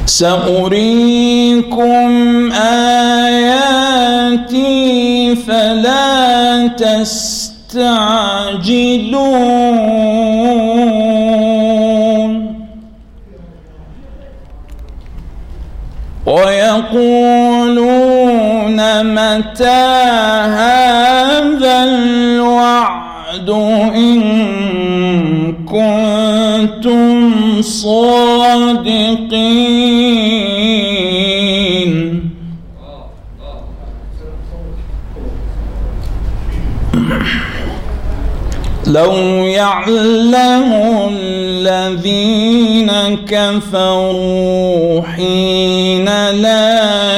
سأريكم آياتي فلا تستعجلون ويقولون متى هذا الوعد إن كنتم صادقين لو يعلم الذين كفروا حين لا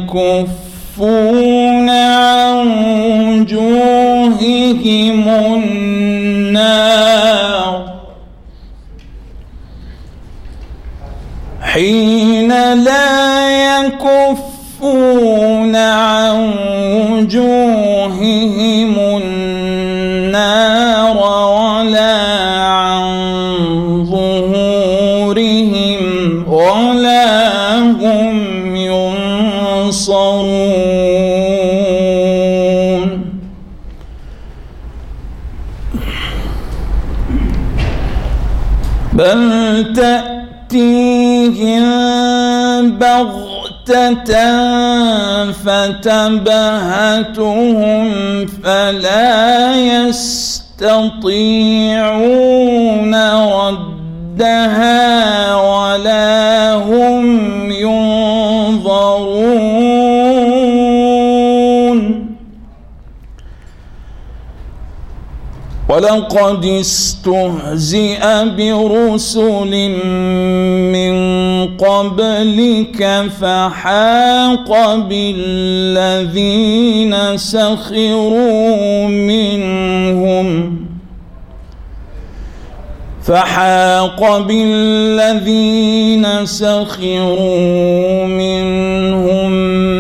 يكفون عن وجوههم النار حين لا يكفون عن وجوههم النار ولا عن ظهورهم ولا هم ينصرون بل تأتيهم بغتة فتبهتهم فلا يستطيعون ردها ولا هم ينظرون ولقد استهزئ برسل من قبلك فحاق بالذين سخروا منهم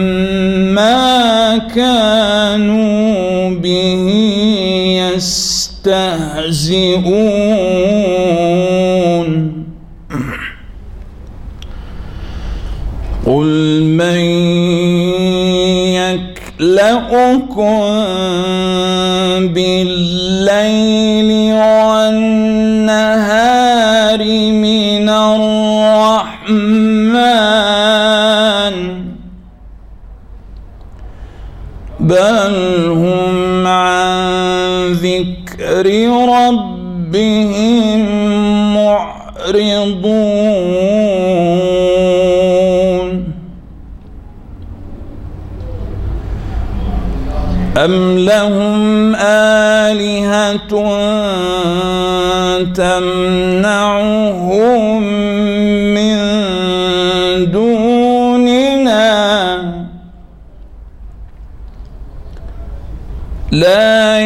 ما كانوا به يستهزئون قل من يكلؤكم بالليل والنهار من الرحمن بل هم عن ذكر ربهم معرضون أم لهم آلهة تمنعهم من دوننا لا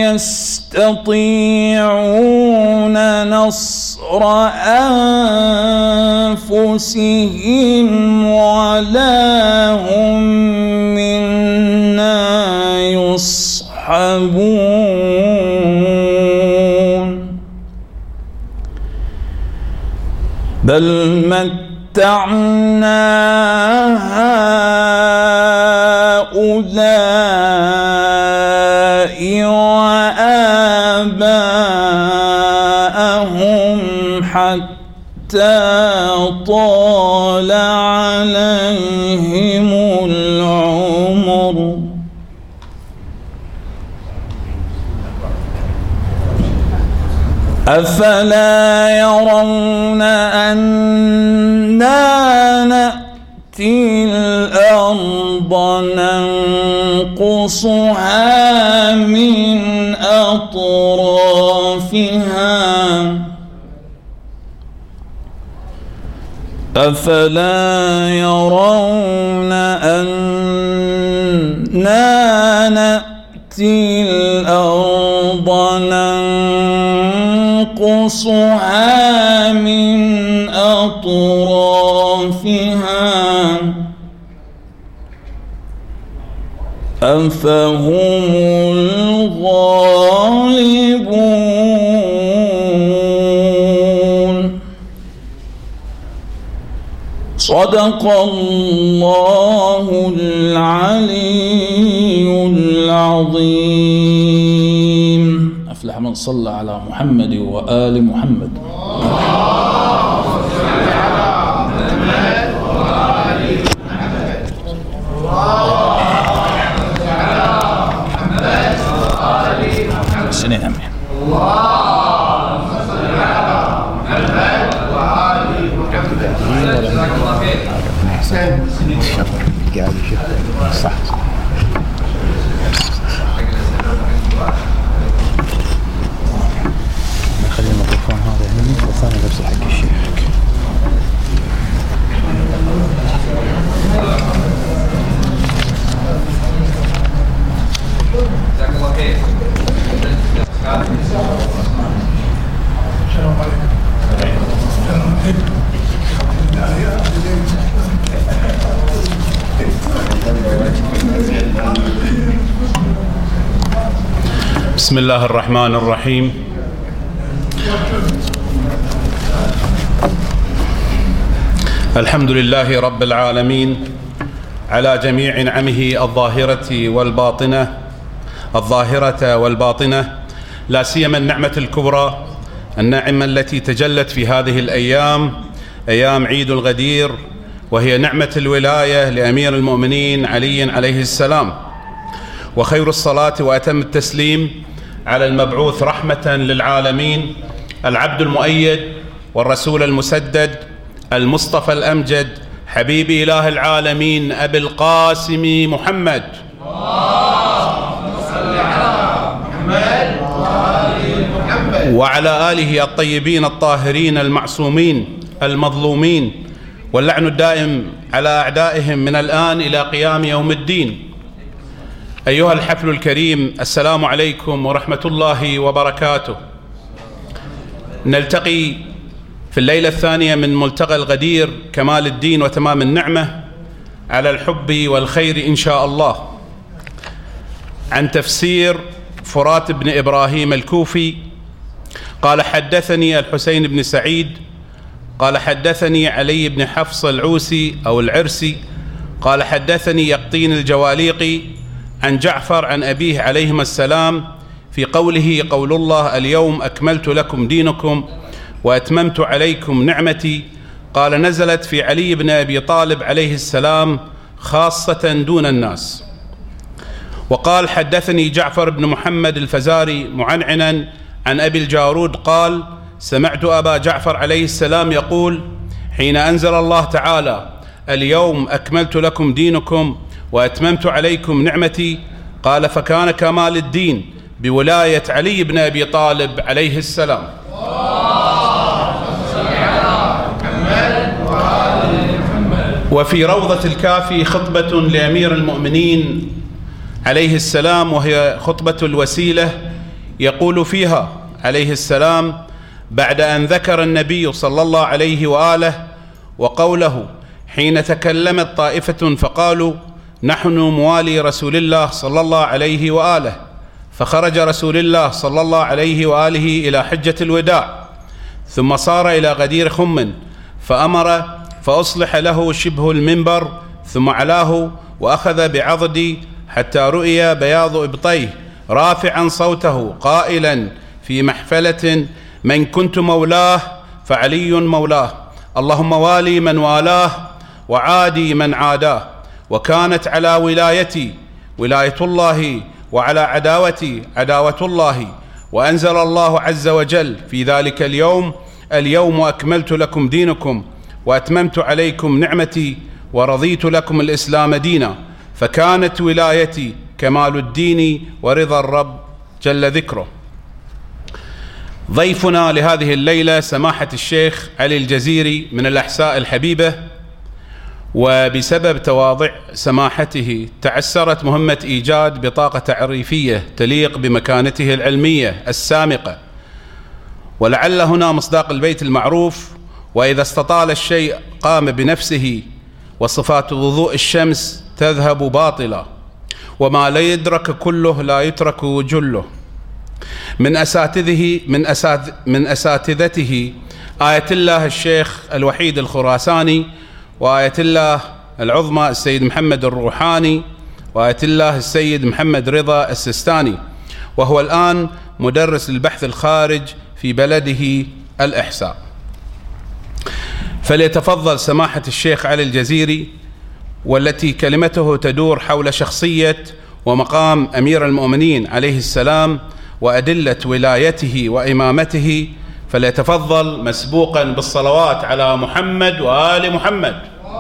يستطيعون نصر أنفسهم ولا هم منا يصحبون بل متعنا هؤلاء وآباءهم حتى طال عليهم العمر أفلا يرون أنا نأتي الأرض ننقصها من أطرافها أفلا يرون أنا نأتي الأرض ننقصها من أطرافها أفهم الغالبون صدق الله العلي العظيم. أفلح من صلى على محمد وآل محمد. صح. نخلي الميكروفون هذا هنا والثاني نفس حق الشيخ. جزاك الله خير. السلام عليكم. بسم الله الرحمن الرحيم. الحمد لله رب العالمين على جميع نعمه الظاهرة والباطنة، لا سيما النعمة الكبرى، النعمة التي تجلت في هذه الأيام، أيام عيد الغدير، وهي نعمة الولاية لأمير المؤمنين علي عليه السلام. وخير الصلاة وأتم التسليم على المبعوث رحمة للعالمين، العبد المؤيد والرسول المسدد، المصطفى الأمجد، حبيب إله العالمين، أبي القاسم محمد. وعلى آله الطيبين الطاهرين المعصومين المظلومين، واللعن الدائم على أعدائهم من الآن إلى قيام يوم الدين. أيها الحفل الكريم، السلام عليكم ورحمة الله وبركاته. نلتقي في الليلة الثانية من ملتقى الغدير، كمال الدين وتمام النعمة، على الحب والخير إن شاء الله، عن تفسير فرات بن إبراهيم الكوفي. قال: حدثني الحسين بن سعيد قال حدثني علي بن حفص العوسي أو العرسي قال حدثني يقطين الجواليقي عن جعفر عن أبيه عليهما السلام في قوله: قول الله: اليوم أكملت لكم دينكم وأتممت عليكم نعمتي. قال: نزلت في علي بن أبي طالب عليه السلام خاصة دون الناس. وقال: حدثني جعفر بن محمد الفزاري معنعنا عن أبي الجارود قال: سمعت أبا جعفر عليه السلام يقول: حين أنزل الله تعالى: اليوم أكملت لكم دينكم وأتممت عليكم نعمتي، قال: فكان كمال الدين بولاية علي بن أبي طالب عليه السلام. وفي روضة الكافي خطبة لأمير المؤمنين عليه السلام، وهي خطبة الوسيلة، يقول فيها عليه السلام بعد أن ذكر النبي صلى الله عليه وآله وقوله: حين تكلمت طائفة فقالوا: نحن موالي رسول الله صلى الله عليه وآله، فخرج رسول الله صلى الله عليه وآله إلى حجة الوداع، ثم صار إلى غدير خم فأمر فأصلح له شبه المنبر، ثم علاه وأخذ بعضدي حتى رؤي بياض إبطيه، رافعا صوته قائلا في محفلة: من كنت مولاه فعلي مولاه، اللهم والي من والاه وعادي من عاداه. وكانت على ولايتي ولاية الله، وعلى عداوتي عداوة الله. وأنزل الله عز وجل في ذلك اليوم: اليوم أكملت لكم دينكم وأتممت عليكم نعمتي ورضيت لكم الإسلام دينا. فكانت ولايتي كمال الدين ورضا الرب جل ذكره. ضيفنا لهذه الليلة سماحة الشيخ علي الجزيري من الأحساء الحبيبة، وبسبب تواضع سماحته تعسرت مهمة إيجاد بطاقة تعريفية تليق بمكانته العلمية السامقة. ولعل هنا مصداق البيت المعروف: وإذا استطال الشيء قام بنفسه، وصفات وضوء الشمس تذهب باطلا، وما لا يدرك كله لا يترك جله. من أساتذته آية الله الشيخ الوحيد الخراساني، وآية الله العظمى السيد محمد الروحاني، وآية الله السيد محمد رضا السستاني، وهو الآن مدرس للبحث الخارج في بلده الإحساء. فليتفضل سماحة الشيخ علي الجزيري، والتي كلمته تدور حول شخصية ومقام أمير المؤمنين عليه السلام وأدلة ولايته وإمامته، فليتفضل مسبوقا بالصلوات على محمد وآل محمد.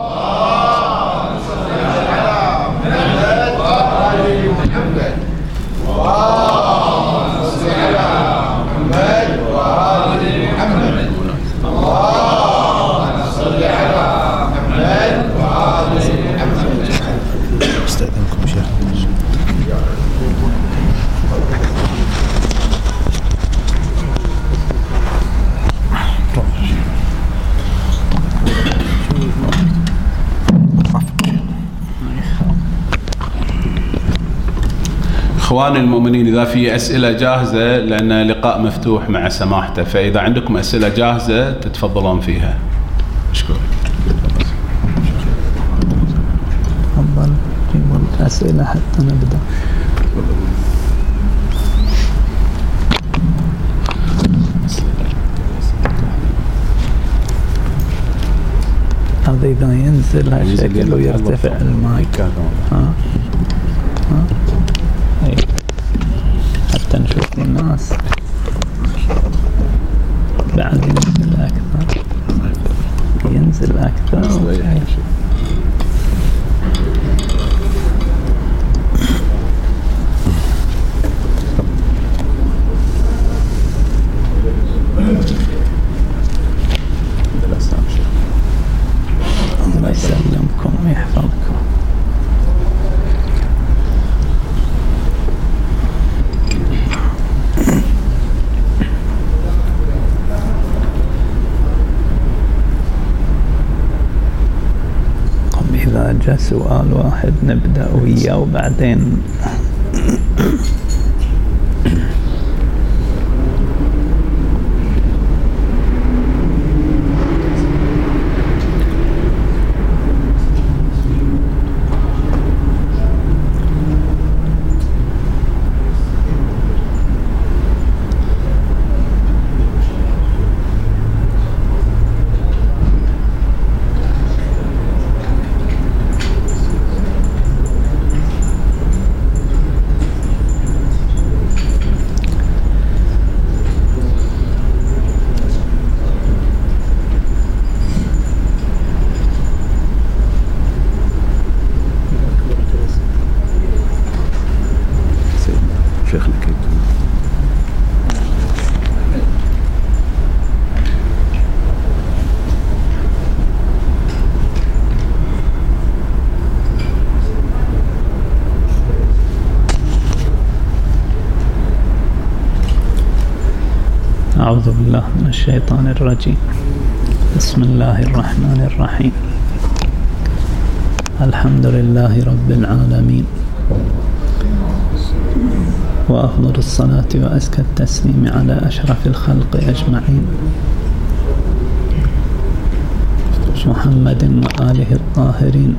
استأذنكم شيخ. إخواني المؤمنين، إذا في أسئلة جاهزة، لأن لقاء مفتوح مع سماحته، فإذا عندكم أسئلة جاهزة تتفضلون فيها. أشكرك. تفضل جيبوا الأسئلة حتى نبدأ. هذا إذا ينزل هالشكل ويرتفع المايك حتى نشوف الناس بعد ينزل أكثر. الله يسلمكم ويحفظكم. إذا جاء سؤال واحد نبدأ وياه وبعدين أعوذ بالله من الشيطان الرجيم. بسم الله الرحمن الرحيم. الحمد لله رب العالمين، وأفضل الصلاة وأزكى التسليم على أشرف الخلق أجمعين، محمد وآله الطاهرين.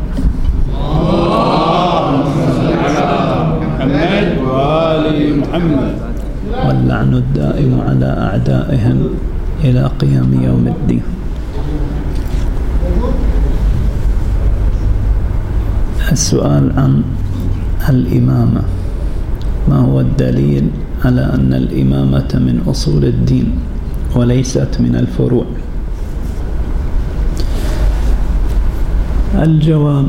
محمد وآل محمد. واللعن الدائم على أعدائهم إلى قيام يوم الدين. السؤال عن الإمامة: ما هو الدليل على أن الإمامة من أصول الدين وليست من الفروع؟ الجواب: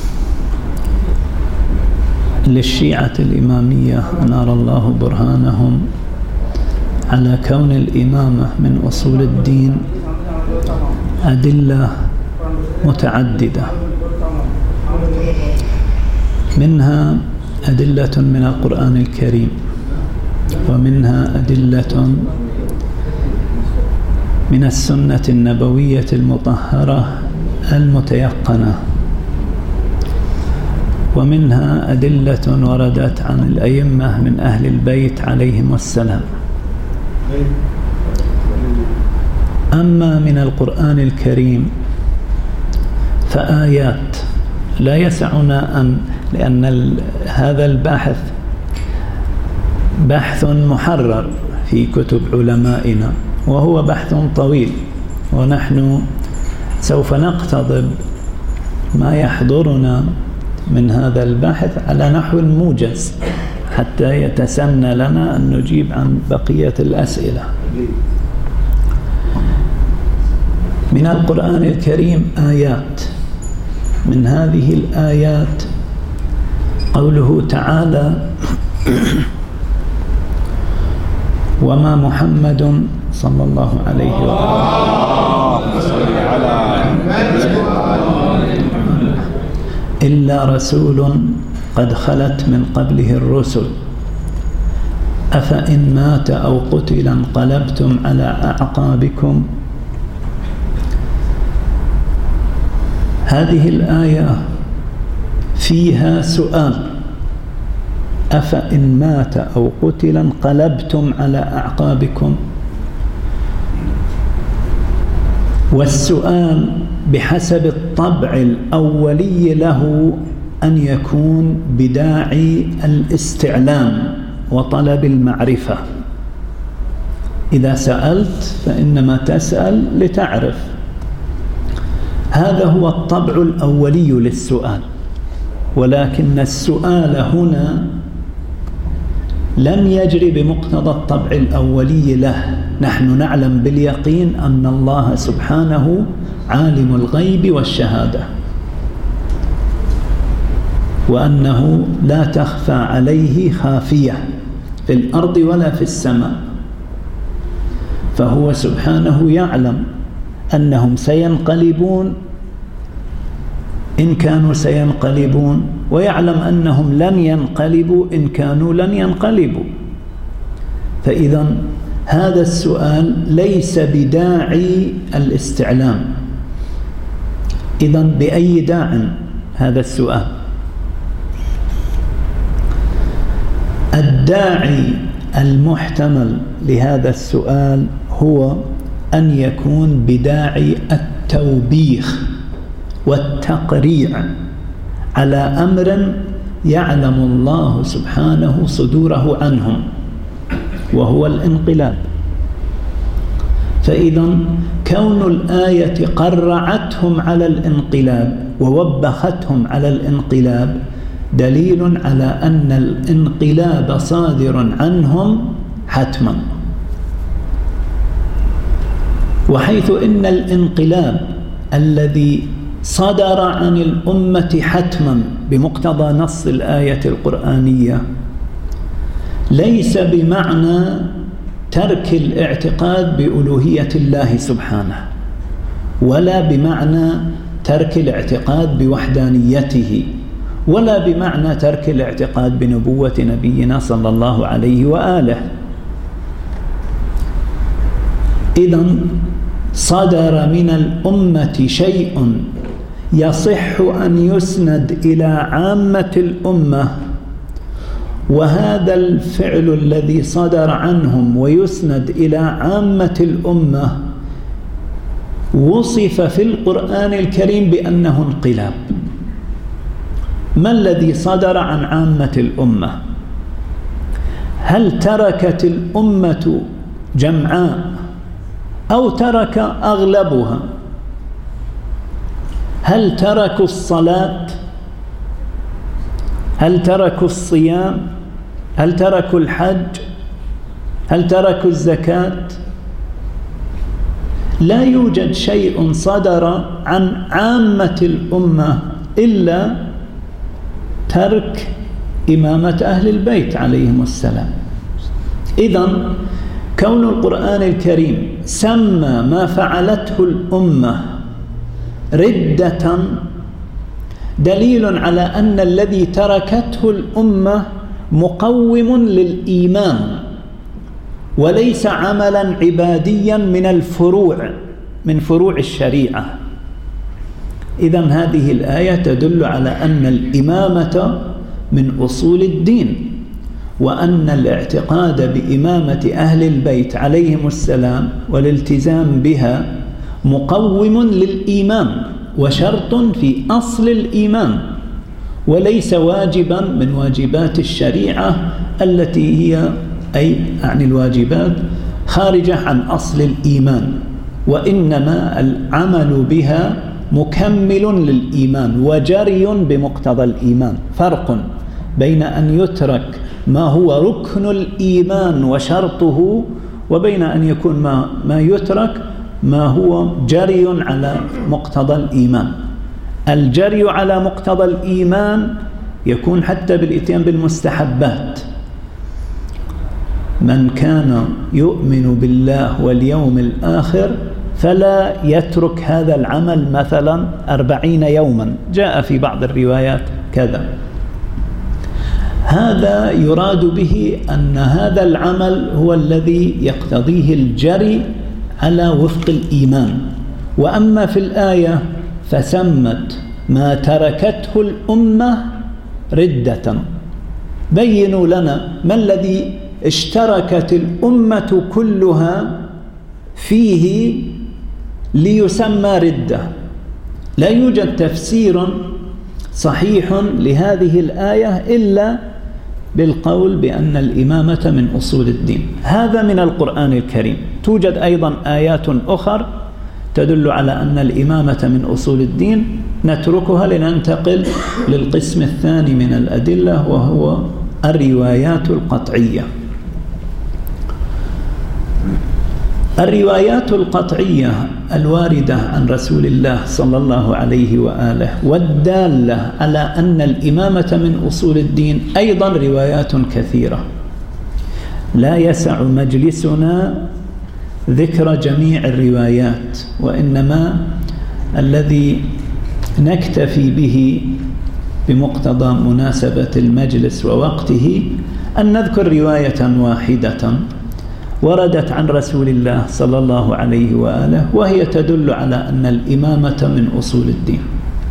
للشيعة الإمامية أنار الله برهانهم على كون الإمامة من أصول الدين أدلة متعددة، منها أدلة من القرآن الكريم، ومنها أدلة من السنة النبوية المطهرة المتيقنة، ومنها أدلة وردت عن الأئمة من أهل البيت عليهم السلام. أما من القرآن الكريم فآيات لا يسعنا لأن هذا البحث بحث محرر في كتب علمائنا، وهو بحث طويل، ونحن سوف نقتضب ما يحضرنا من هذا البحث على نحو موجز حتى يتسنى لنا أن نجيب عن بقية الأسئلة. من القرآن الكريم آيات، من هذه الآيات قوله تعالى: وما محمد صلى الله عليه وسلم إلا رسول قد خلت من قبله الرسل أفإن مات أو قتل انقلبتم على أعقابكم. هذه الآية فيها سؤال: أفإن مات أو قتل انقلبتم على أعقابكم. والسؤال بحسب الطبع الأولي له أن يكون بداعي الاستعلام وطلب المعرفة. إذا سألت فإنما تسأل لتعرف، هذا هو الطبع الأولي للسؤال. ولكن السؤال هنا لم يجري بمقتضى الطبع الأولي له. نحن نعلم باليقين أن الله سبحانه عالم الغيب والشهادة، وأنه لا تخفى عليه خافية في الأرض ولا في السماء، فهو سبحانه يعلم أنهم سينقلبون إن كانوا سينقلبون، ويعلم أنهم لن ينقلبوا إن كانوا لن ينقلبوا. فإذا هذا السؤال ليس بداعي الاستعلام. إذا بأي داع هذا السؤال؟ الداعي المحتمل لهذا السؤال هو أن يكون بداعي التوبيخ والتقريع على أمر يعلم الله سبحانه صدوره عنهم، وهو الانقلاب. فإذا كون الآية قرعتهم على الانقلاب ووبختهم على الانقلاب دليل على أن الانقلاب صادر عنهم حتما. وحيث إن الانقلاب الذي صدر عن الأمة حتما بمقتضى نص الآية القرآنية ليس بمعنى ترك الاعتقاد بألوهية الله سبحانه، ولا بمعنى ترك الاعتقاد بوحدانيته، ولا بمعنى ترك الاعتقاد بنبوة نبينا صلى الله عليه وآله. إذن صدر من الأمة شيء يصح أن يسند إلى عامة الأمة، وهذا الفعل الذي صدر عنهم ويسند إلى عامة الأمة وصف في القرآن الكريم بأنه انقلاب. ما الذي صدر عن عامة الأمة؟ هل تركت الأمة جمعاء أو ترك أغلبها؟ هل تركوا الصلاة؟ هل تركوا الصيام؟ هل تركوا الحج؟ هل تركوا الزكاة؟ لا يوجد شيء صدر عن عامة الأمة إلا ترك إمامة أهل البيت عليهم السلام. إذن كون القرآن الكريم سمى ما فعلته الأمة ردة دليل على أن الذي تركته الأمة مقوم للإيمان وليس عملا عباديا من فروع الشريعة. إذن هذه الآية تدل على أن الإمامة من أصول الدين، وأن الاعتقاد بإمامة أهل البيت عليهم السلام والالتزام بها مقوم للإيمان وشرط في أصل الإيمان، وليس واجبا من واجبات الشريعة التي هي يعني الواجبات خارجة عن أصل الإيمان، وإنما العمل بها مكمل للإيمان وجري بمقتضى الإيمان. فرق بين أن يترك ما هو ركن الإيمان وشرطه، وبين أن يكون ما يترك ما هو جري على مقتضى الإيمان. الجري على مقتضى الإيمان يكون حتى بالإتيان بالمستحبات. من كان يؤمن بالله واليوم الآخر فلا يترك هذا العمل مثلا 40 يوما، جاء في بعض الروايات كذا. هذا يراد به أن هذا العمل هو الذي يقتضيه الجري على وفق الإيمان. وأما في الآية فسمت ما تركته الأمة ردة. بينوا لنا ما الذي اشتركت الأمة كلها فيه ليسمى ردة. لا يوجد تفسير صحيح لهذه الآية إلا بالقول بأن الإمامة من أصول الدين. هذا من القرآن الكريم. توجد أيضا آيات أخرى تدل على أن الإمامة من أصول الدين، نتركها لننتقل للقسم الثاني من الأدلة وهو الروايات القطعية. الروايات القطعية الواردة عن رسول الله صلى الله عليه وآله والدالة على أن الإمامة من أصول الدين أيضا روايات كثيرة، لا يسع مجلسنا ذكر جميع الروايات، وإنما الذي نكتفي به بمقتضى مناسبة المجلس ووقته أن نذكر رواية واحدة وردت عن رسول الله صلى الله عليه وآله، وهي تدل على أن الإمامة من أصول الدين،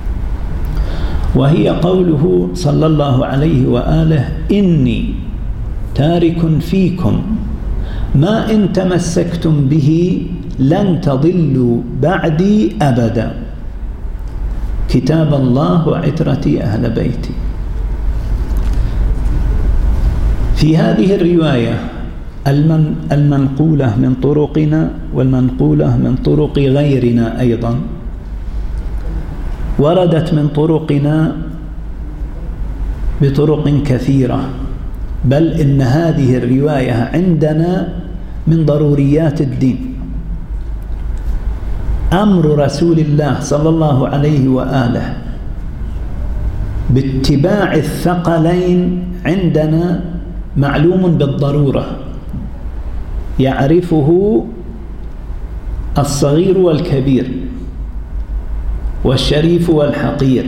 وهي قوله صلى الله عليه وآله: إني تارك فيكم ما إن تمسكتم به لن تضلوا بعدي أبدا، كتاب الله وعترتي أهل بيتي. في هذه الرواية المنقولة من طرقنا والمنقولة من طرق غيرنا أيضا، وردت من طرقنا بطرق كثيرة، بل إن هذه الرواية عندنا من ضروريات الدين. أمر رسول الله صلى الله عليه وآله باتباع الثقلين عندنا معلوم بالضرورة، يعرفه الصغير والكبير والشريف والحقير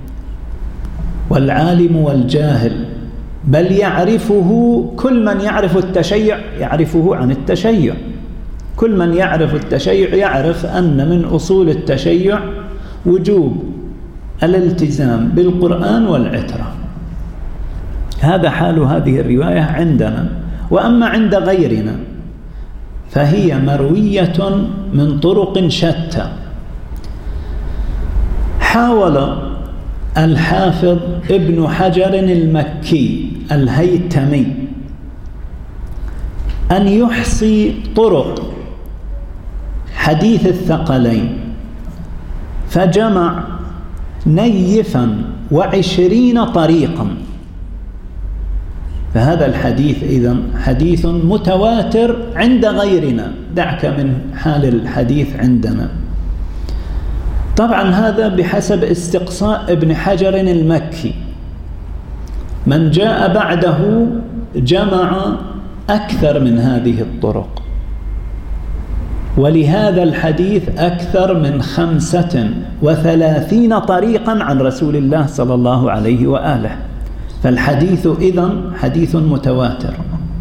والعالم والجاهل، بل يعرفه كل من يعرف التشيع، يعرفه عن التشيع. كل من يعرف التشيع يعرف أن من أصول التشيع وجوب الالتزام بالقرآن والعترة. هذا حال هذه الرواية عندنا. وأما عند غيرنا فهي مروية من طرق شتى. حاول الحافظ ابن حجر المكي الهيتمي أن يحصي طرق حديث الثقلين، فجمع نيفا 20 طريقا. فهذا الحديث إذن حديث متواتر عند غيرنا، دعك من حال الحديث عندنا. طبعا هذا بحسب استقصاء ابن حجر المكي. من جاء بعده جمع أكثر من هذه الطرق، ولهذا الحديث أكثر من 35 طريقا عن رسول الله صلى الله عليه وآله. فالحديث إذن حديث متواتر.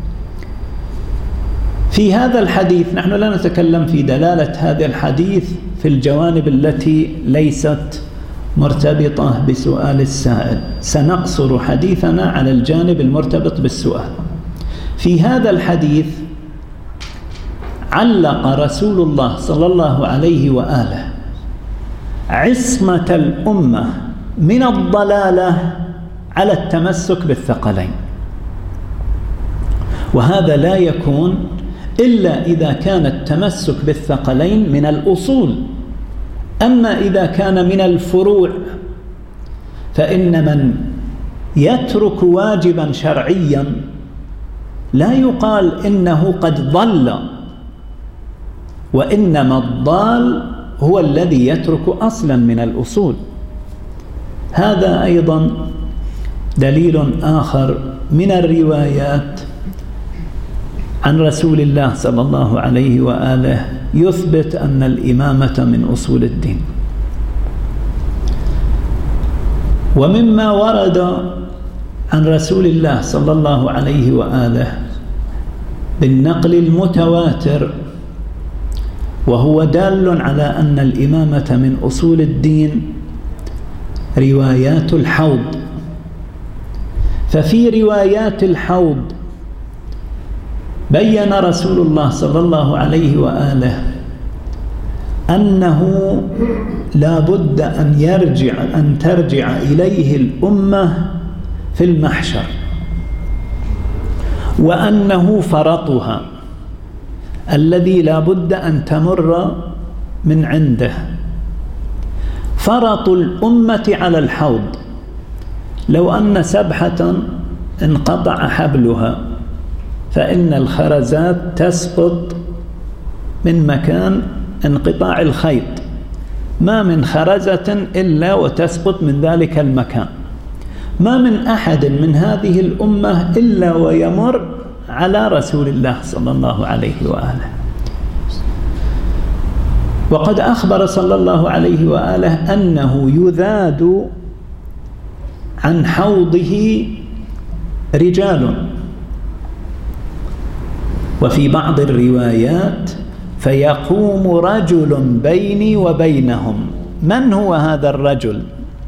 في هذا الحديث نحن لا نتكلم في دلالة هذا الحديث في الجوانب التي ليست مرتبطة بسؤال السائل، سنقصر حديثنا على الجانب المرتبط بالسؤال. في هذا الحديث علق رسول الله صلى الله عليه وآله عصمة الأمة من الضلالة على التمسك بالثقلين، وهذا لا يكون إلا إذا كان التمسك بالثقلين من الأصول. أما إذا كان من الفروع فإن من يترك واجبا شرعيا لا يقال إنه قد ضل، وإنما الضال هو الذي يترك أصلا من الأصول. هذا أيضا دليل آخر من الروايات عن رسول الله صلى الله عليه وآله يثبت أن الإمامة من أصول الدين. ومما ورد عن رسول الله صلى الله عليه وآله بالنقل المتواتر وهو دال على أن الإمامة من أصول الدين روايات الحوض. ففي روايات الحوض بيّن رسول الله صلى الله عليه وآله أنه لا بد أن ترجع إليه الأمة في المحشر، وأنه فرطها الذي لا بد أن تمر من عنده. فرط الأمة على الحوض، لو أن سبحة انقطع حبلها فإن الخرزات تسقط من مكان انقطاع الخيط، ما من خرزة إلا وتسقط من ذلك المكان. ما من أحد من هذه الأمة إلا ويمر على رسول الله صلى الله عليه وآله. وقد أخبر صلى الله عليه وآله أنه يذاد عن حوضه رجال، وفي بعض الروايات فيقوم رجل بيني وبينهم. من هو هذا الرجل؟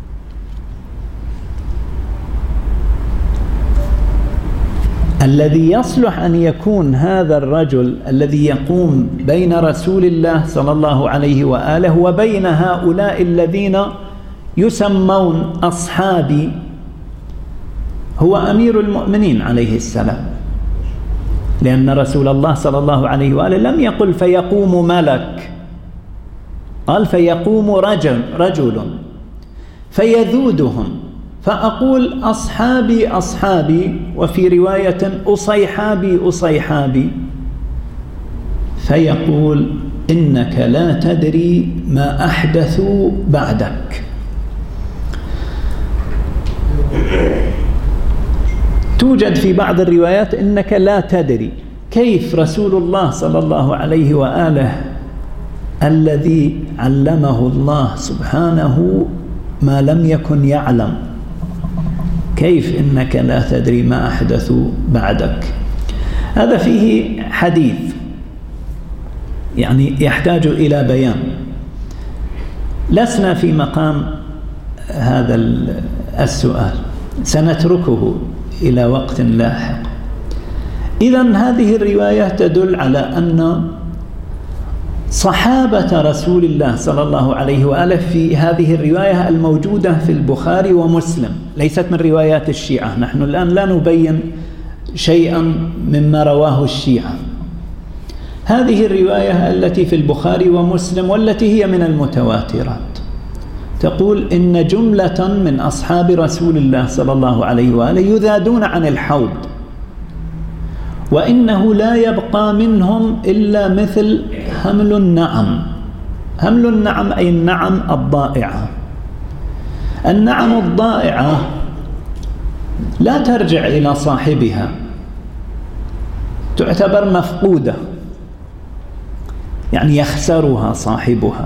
الذي يصلح أن يكون هذا الرجل الذي يقوم بين رسول الله صلى الله عليه وآله وبين هؤلاء الذين يسمون أصحابي هو أمير المؤمنين عليه السلام، لأن رسول الله صلى الله عليه وآله لم يقل فيقوم ملك، قال فيقوم رجل فيذودهم، فأقول أصحابي أصحابي، وفي رواية أصيحابي أصيحابي، فيقول إنك لا تدري ما أحدثوا بعدك. توجد في بعض الروايات إنك لا تدري. كيف رسول الله صلى الله عليه وآله الذي علمه الله سبحانه ما لم يكن يعلم، كيف إنك لا تدري ما أحدثوا بعدك؟ هذا فيه حديث يعني يحتاج إلى بيان، لسنا في مقام هذا السؤال، سنتركه إلى وقت لاحق. إذن هذه الرواية تدل على أن صحابة رسول الله صلى الله عليه وآله في هذه الرواية الموجودة في البخاري ومسلم، ليست من روايات الشيعة. نحن الآن لا نبين شيئا مما رواه الشيعة. هذه الرواية التي في البخاري ومسلم والتي هي من المتواترات تقول إن جملة من أصحاب رسول الله صلى الله عليه وآله يذادون عن الحوض، وإنه لا يبقى منهم إلا مثل حمل النعم. حمل النعم أي النعم الضائعة. النعم الضائعة لا ترجع إلى صاحبها، تعتبر مفقودة، يعني يخسرها صاحبها،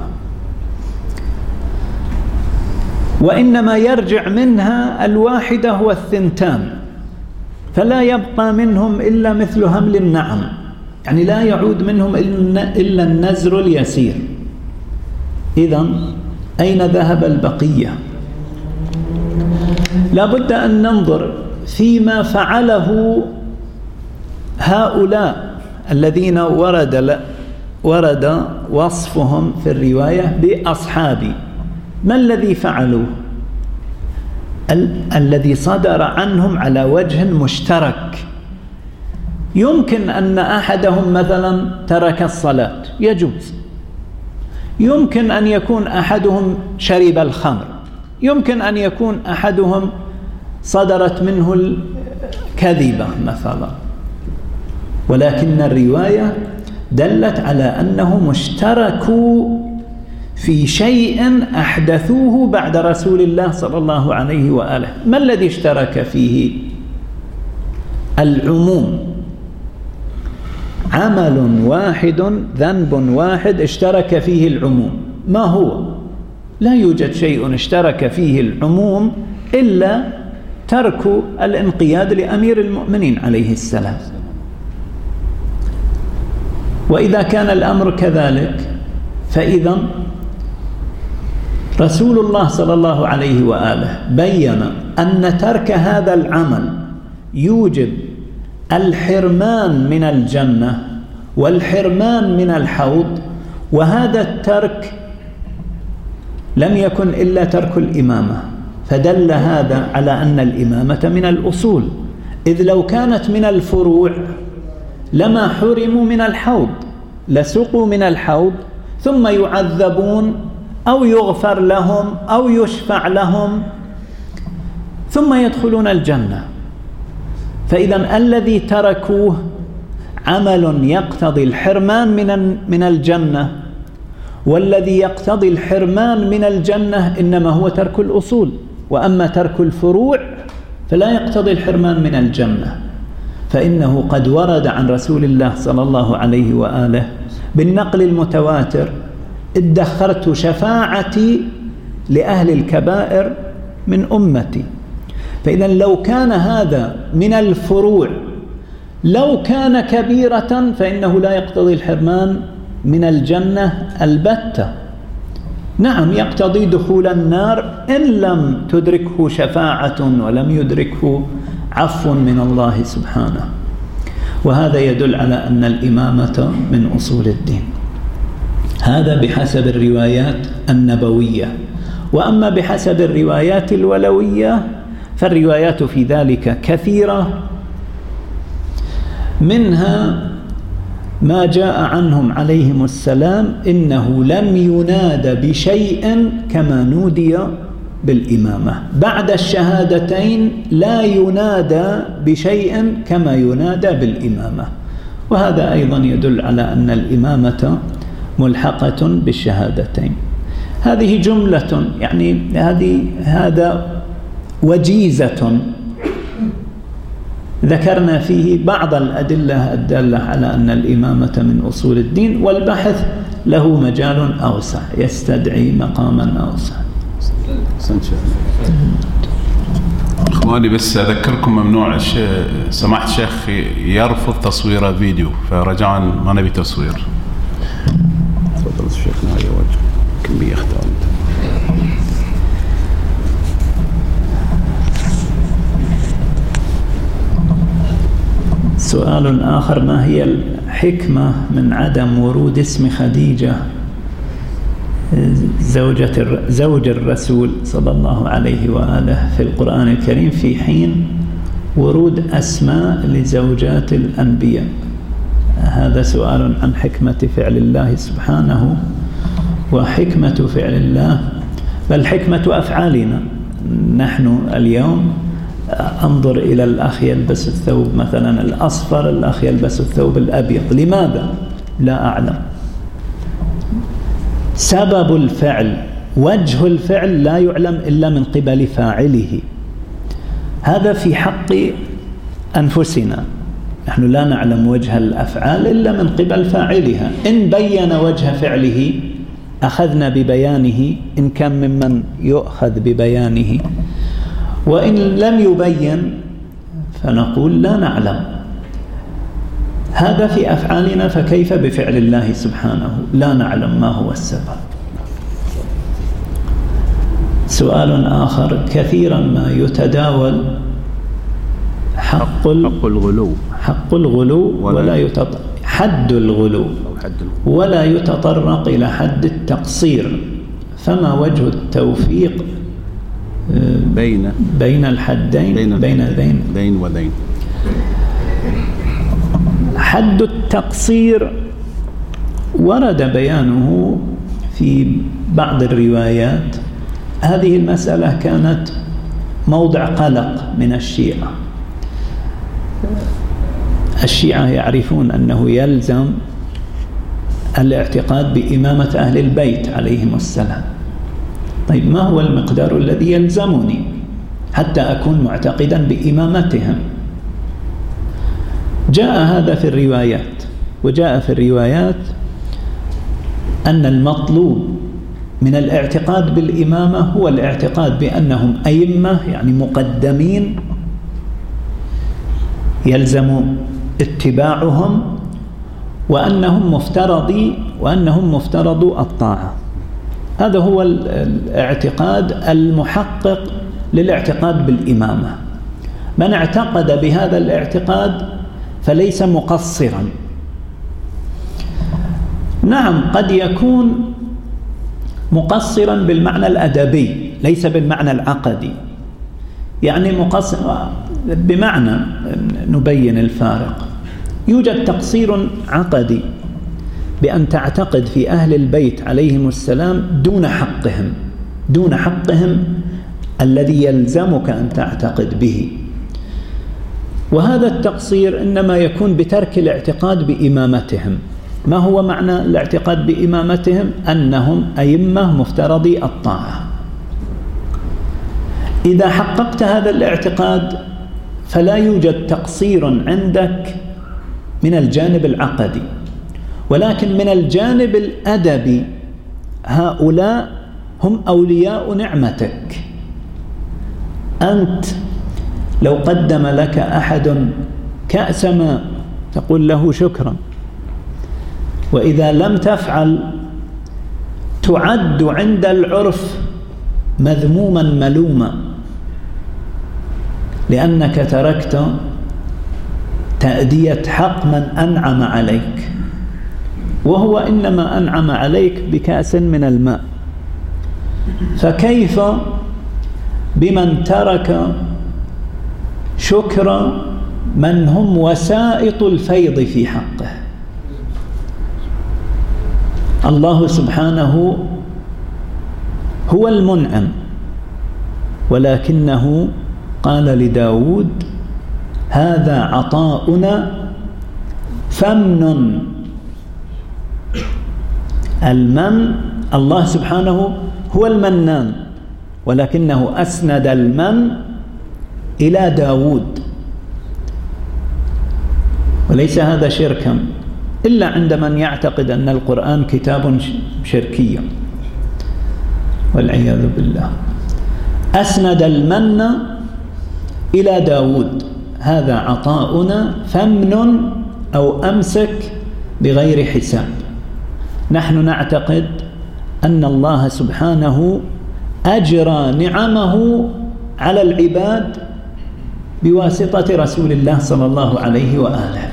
وإنما يرجع منها الواحدة والثنتان، فلا يبقى منهم إلا مثل حمل النعم، يعني لا يعود منهم إلا النزر اليسير. إذن أين ذهب البقية؟ لا بد أن ننظر فيما فعله هؤلاء الذين ورد ورد وصفهم في الرواية بأصحابي. ما الذي فعلوه؟ الذي صدر عنهم على وجه مشترك. يمكن أن أحدهم مثلا ترك الصلاة، يجوز. يمكن أن يكون أحدهم شرب الخمر، يمكن أن يكون أحدهم صدرت منه الكذبة مثلا، ولكن الرواية دلت على أنهم اشتركوا في شيء أحدثوه بعد رسول الله صلى الله عليه وآله. ما الذي اشترك فيه؟ العموم. عمل واحد، ذنب واحد اشترك فيه العموم. ما هو؟ لا يوجد شيء اشترك فيه العموم إلا ترك الانقياد لأمير المؤمنين عليه السلام. وإذا كان الأمر كذلك فإذا رسول الله صلى الله عليه وآله بيّن أن ترك هذا العمل يوجب الحرمان من الجنة والحرمان من الحوض، وهذا الترك لم يكن إلا ترك الإمامة، فدل هذا على أن الإمامة من الأصول، إذ لو كانت من الفروع لما حرموا من الحوض، لسقوا من الحوض ثم يعذبون أو يغفر لهم أو يشفع لهم ثم يدخلون الجنة. فإذا الذي تركوه عمل يقتضي الحرمان من الجنة، والذي يقتضي الحرمان من الجنة إنما هو ترك الأصول، وأما ترك الفروع فلا يقتضي الحرمان من الجنة، فإنه قد ورد عن رسول الله صلى الله عليه وآله بالنقل المتواتر: ادخرت شفاعتي لأهل الكبائر من أمتي. فإذا لو كان هذا من الفروع، لو كان كبيرة فإنه لا يقتضي الحرمان من الجنة البتة. نعم يقتضي دخول النار إن لم تدركه شفاعة ولم يدركه عفو من الله سبحانه. وهذا يدل على أن الإمامة من أصول الدين. هذا بحسب الروايات النبوية. وأما بحسب الروايات الولوية فالروايات في ذلك كثيرة، منها ما جاء عنهم عليهم السلام إنه لم ينادى بشيء كما نودي بالإمامة. بعد الشهادتين لا ينادى بشيء كما ينادى بالإمامة، وهذا أيضا يدل على أن الإمامة ملحقة بالشهادتين. هذه جملة، يعني هذا وجيزة ذكرنا فيه بعض الأدلة الدالة على أن الإمامة من أصول الدين، والبحث له مجال أوسع يستدعي مقاما أوسع. إخواني بس أذكركم ممنوع سماحة الشيخ يرفض تصوير فيديو، فرجاء ما نبي تصوير. تفضل شيخنا على وجه كم بيختار. سؤال آخر: ما هي الحكمة من عدم ورود اسم خديجة زوج الرسول صلى الله عليه وآله في القرآن الكريم في حين ورود أسماء لزوجات الأنبياء؟ هذا سؤال عن حكمة فعل الله سبحانه. وحكمة فعل الله بل حكمة أفعالنا. نحن اليوم انظر إلى الأخ يلبس الثوب مثلا الأصفر، الأخ يلبس الثوب الأبيض، لماذا؟ لا أعلم. سبب الفعل، وجه الفعل لا يعلم إلا من قبل فاعله. هذا في حق أنفسنا، نحن لا نعلم وجه الأفعال إلا من قبل فاعلها. إن بين وجه فعله أخذنا ببيانه إن كان ممن يؤخذ ببيانه، وإن لم يبين فنقول لا نعلم. هذا في أفعالنا، فكيف بفعل الله سبحانه؟ لا نعلم ما هو السبب. سؤال آخر: كثيرا ما يتداول حق الغلو ولا يتطبق. حد الغلو ولا يتطرق إلى حد التقصير، فما وجه التوفيق بين الحدين؟ بين وذين. حد التقصير ورد بيانه في بعض الروايات. هذه المسألة كانت موضع قلق من الشيعة. الشيعة يعرفون أنه يلزم الاعتقاد بإمامة أهل البيت عليهم السلام. طيب ما هو المقدار الذي يلزمني حتى أكون معتقدا بإمامتهم؟ جاء هذا في الروايات، وجاء في الروايات أن المطلوب من الاعتقاد بالإمامة هو الاعتقاد بأنهم أئمة، يعني مقدمين يلزم اتباعهم، وأنهم مفترضوا الطاعة. هذا هو الاعتقاد المحقق للاعتقاد بالإمامة. من اعتقد بهذا الاعتقاد فليس مقصرا. نعم قد يكون مقصرا بالمعنى الأدبي ليس بالمعنى العقدي، يعني مقصر بمعنى، نبين الفارق. يوجد تقصير عقدي بأن تعتقد في أهل البيت عليهم السلام دون حقهم الذي يلزمك أن تعتقد به، وهذا التقصير إنما يكون بترك الاعتقاد بإمامتهم. ما هو معنى الاعتقاد بإمامتهم؟ أنهم أئمة مفترضي الطاعة. إذا حققت هذا الاعتقاد فلا يوجد تقصير عندك من الجانب العقدي، ولكن من الجانب الأدبي هؤلاء هم أولياء نعمتك. أنت لو قدم لك أحد كأس ماء تقول له شكرا، وإذا لم تفعل تعد عند العرف مذموما ملوما، لأنك تركت تأدية حق من أنعم عليك، وهو إنما أنعم عليك بكأس من الماء. فكيف بمن ترك شكر من هم وسائط الفيض في حقه؟ الله سبحانه هو المنعم، ولكنه قال لداود: هذا عطاؤنا فمن. المن، الله سبحانه هو المنان، ولكنه أسند المن إلى داود، وليس هذا شركا إلا عند من يعتقد أن القرآن كتاب شركي والعياذ بالله. أسند المن إلى داود: هذا عطاؤنا فمن أو أمسك بغير حساب. نحن نعتقد أن الله سبحانه أجرى نعمه على العباد بواسطة رسول الله صلى الله عليه وآله،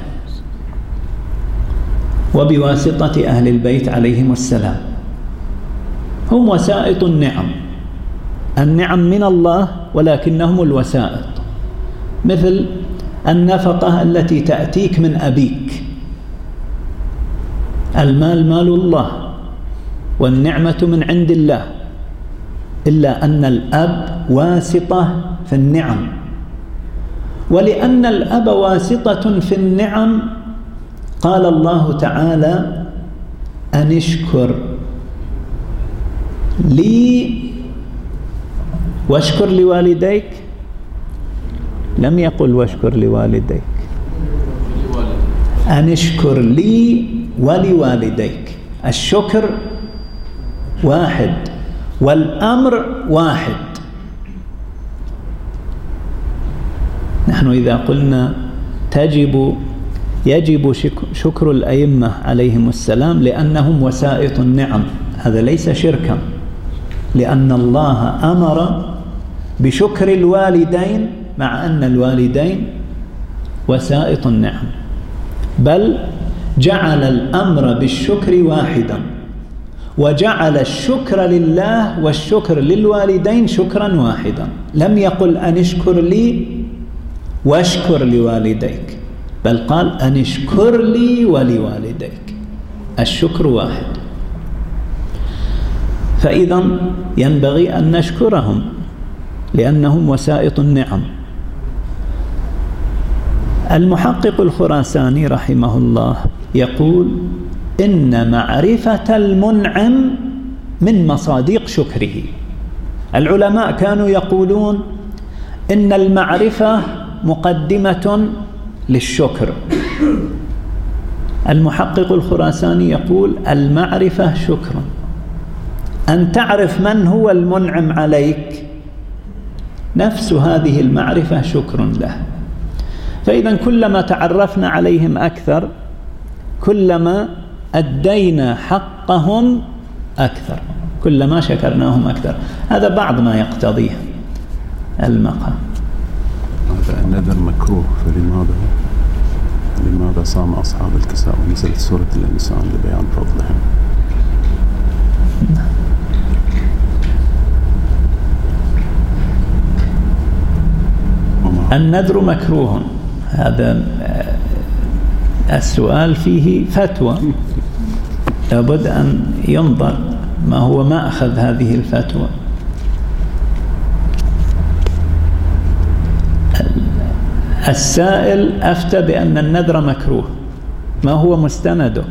وبواسطة أهل البيت عليهم السلام. هم وسائط النعم من الله، ولكنهم الوسائط، مثل النفقة التي تأتيك من أبيك. المال مال الله والنعمة من عند الله، إلا أن الأب واسطة في النعم، ولأن الأب واسطة في النعم قال الله تعالى: أن اشكر لي واشكر لوالديك. لم يقل واشكر لوالديك، أن اشكر لي ولوالديك. الشكر واحد والأمر واحد. نحن إذا قلنا يجب شكر الأئمة عليهم السلام لأنهم وسائط النعم، هذا ليس شركا، لأن الله أمر بشكر الوالدين مع أن الوالدين وسائط النعم، بل جعل الأمر بالشكر واحدا، وجعل الشكر لله والشكر للوالدين شكرا واحدا. لم يقل أن اشكر لي واشكر لوالديك، بل قال أن اشكر لي ولوالديك، الشكر واحد. فإذا ينبغي أن نشكرهم لأنهم وسائط النعم. المحقق الخراساني رحمه الله يقول إن معرفة المنعم من مصادق شكره. العلماء كانوا يقولون إن المعرفة مقدمة للشكر. المحقق الخراساني يقول المعرفة شكر، أن تعرف من هو المنعم عليك نفس هذه المعرفة شكر له. فإذا كلما تعرفنا عليهم أكثر كلما أدينا حقهم أكثر، كلما شكرناهم أكثر. هذا بعض ما يقتضيه المقام. هذا النذر مكروه، فلماذا صام أصحاب الكساء ونزلت سورة الإنسان لبيان فضلهم؟ النذر مكروه، هذا السؤال فيه فتوى، لابد أن ينظر ما هو مأخذ هذه الفتوى. السائل أفتى بأن النذر مكروه، ما هو مستندك؟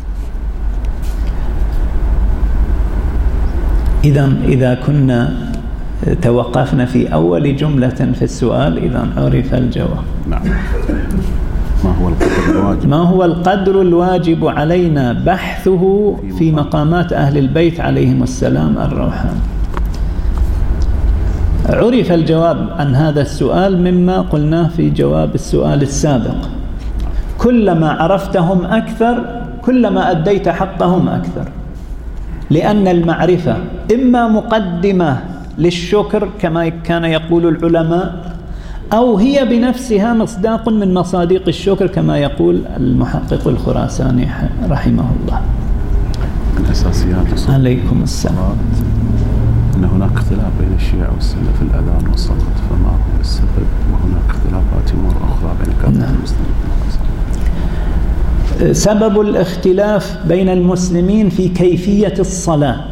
إذا كنا توقفنا في أول جملة في السؤال إذا عرف الجواب. نعم. ما هو القدر الواجب علينا بحثه في مقامات أهل البيت عليهم السلام الروحاني؟ عرف الجواب عن هذا السؤال مما قلناه في جواب السؤال السابق. كلما عرفتهم أكثر كلما أديت حقهم أكثر، لأن المعرفة إما مقدمة للشكر كما كان يقول العلماء، أو هي بنفسها مصداق من مصادق الشكر كما يقول المحقق الخراساني رحمه الله. من أساسيات عليكم السلام أن هناك اختلاف بين الشيعة والسنة في الأذان والصلاة، فما هو السبب؟ وهناك اختلافات أمور أخرى بين كافة المسلمين. سبب الاختلاف بين المسلمين في كيفية الصلاة.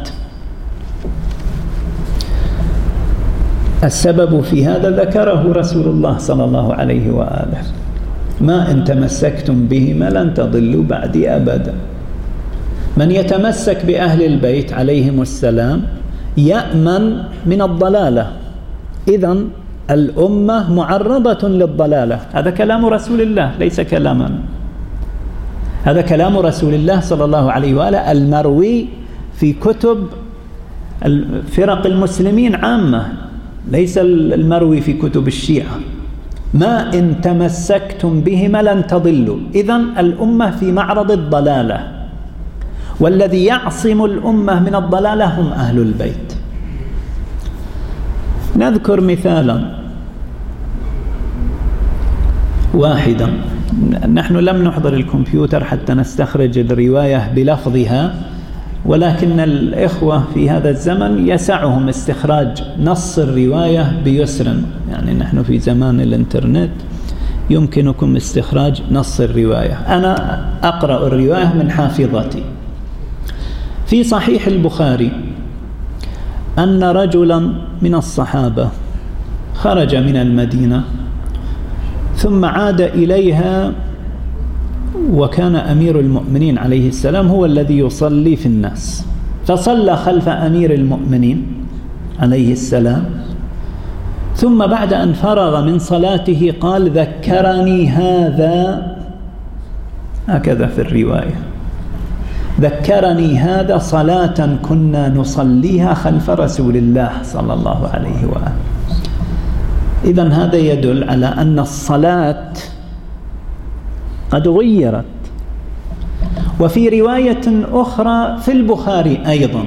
السبب في هذا ذكره رسول الله صلى الله عليه وآله: ما إن تمسكتم بهما لن تضلوا بعدي أبدا. من يتمسك بأهل البيت عليهم السلام يأمن من الضلالة. إذن الأمة معرضة للضلالة. هذا كلام رسول الله ليس كلاما، هذا كلام رسول الله صلى الله عليه وآله المروي في كتب فرق المسلمين عامة، ليس المروي في كتب الشيعة. ما إن تمسكتم بهما لن تضلوا. إذن الأمة في معرض الضلالة، والذي يعصم الأمة من الضلالة هم أهل البيت. نذكر مثالا واحدا. نحن لم نحضر الكمبيوتر حتى نستخرج الرواية بلفظها، ولكن الإخوة في هذا الزمن يسعهم استخراج نص الرواية بيسر، يعني نحن في زمان الإنترنت يمكنكم استخراج نص الرواية. أنا أقرأ الرواية من حافظتي. في صحيح البخاري أن رجلا من الصحابة خرج من المدينة ثم عاد إليها، وكان أمير المؤمنين عليه السلام هو الذي يصلي في الناس، فصلى خلف أمير المؤمنين عليه السلام، ثم بعد أن فرغ من صلاته قال: ذكرني هذا، هكذا في الرواية، ذكرني هذا صلاة كنا نصليها خلف رسول الله صلى الله عليه وآله. إذن هذا يدل على أن الصلاة قد غيرت. وفي رواية أخرى في البخاري أيضا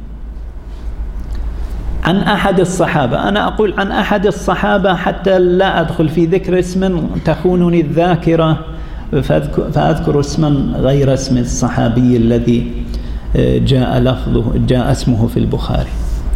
عن أحد الصحابة، أنا أقول عن أحد الصحابة حتى لا أدخل في ذكر اسم تخونني الذاكرة فأذكر اسما غير اسم الصحابي الذي جاء اسمه في البخاري.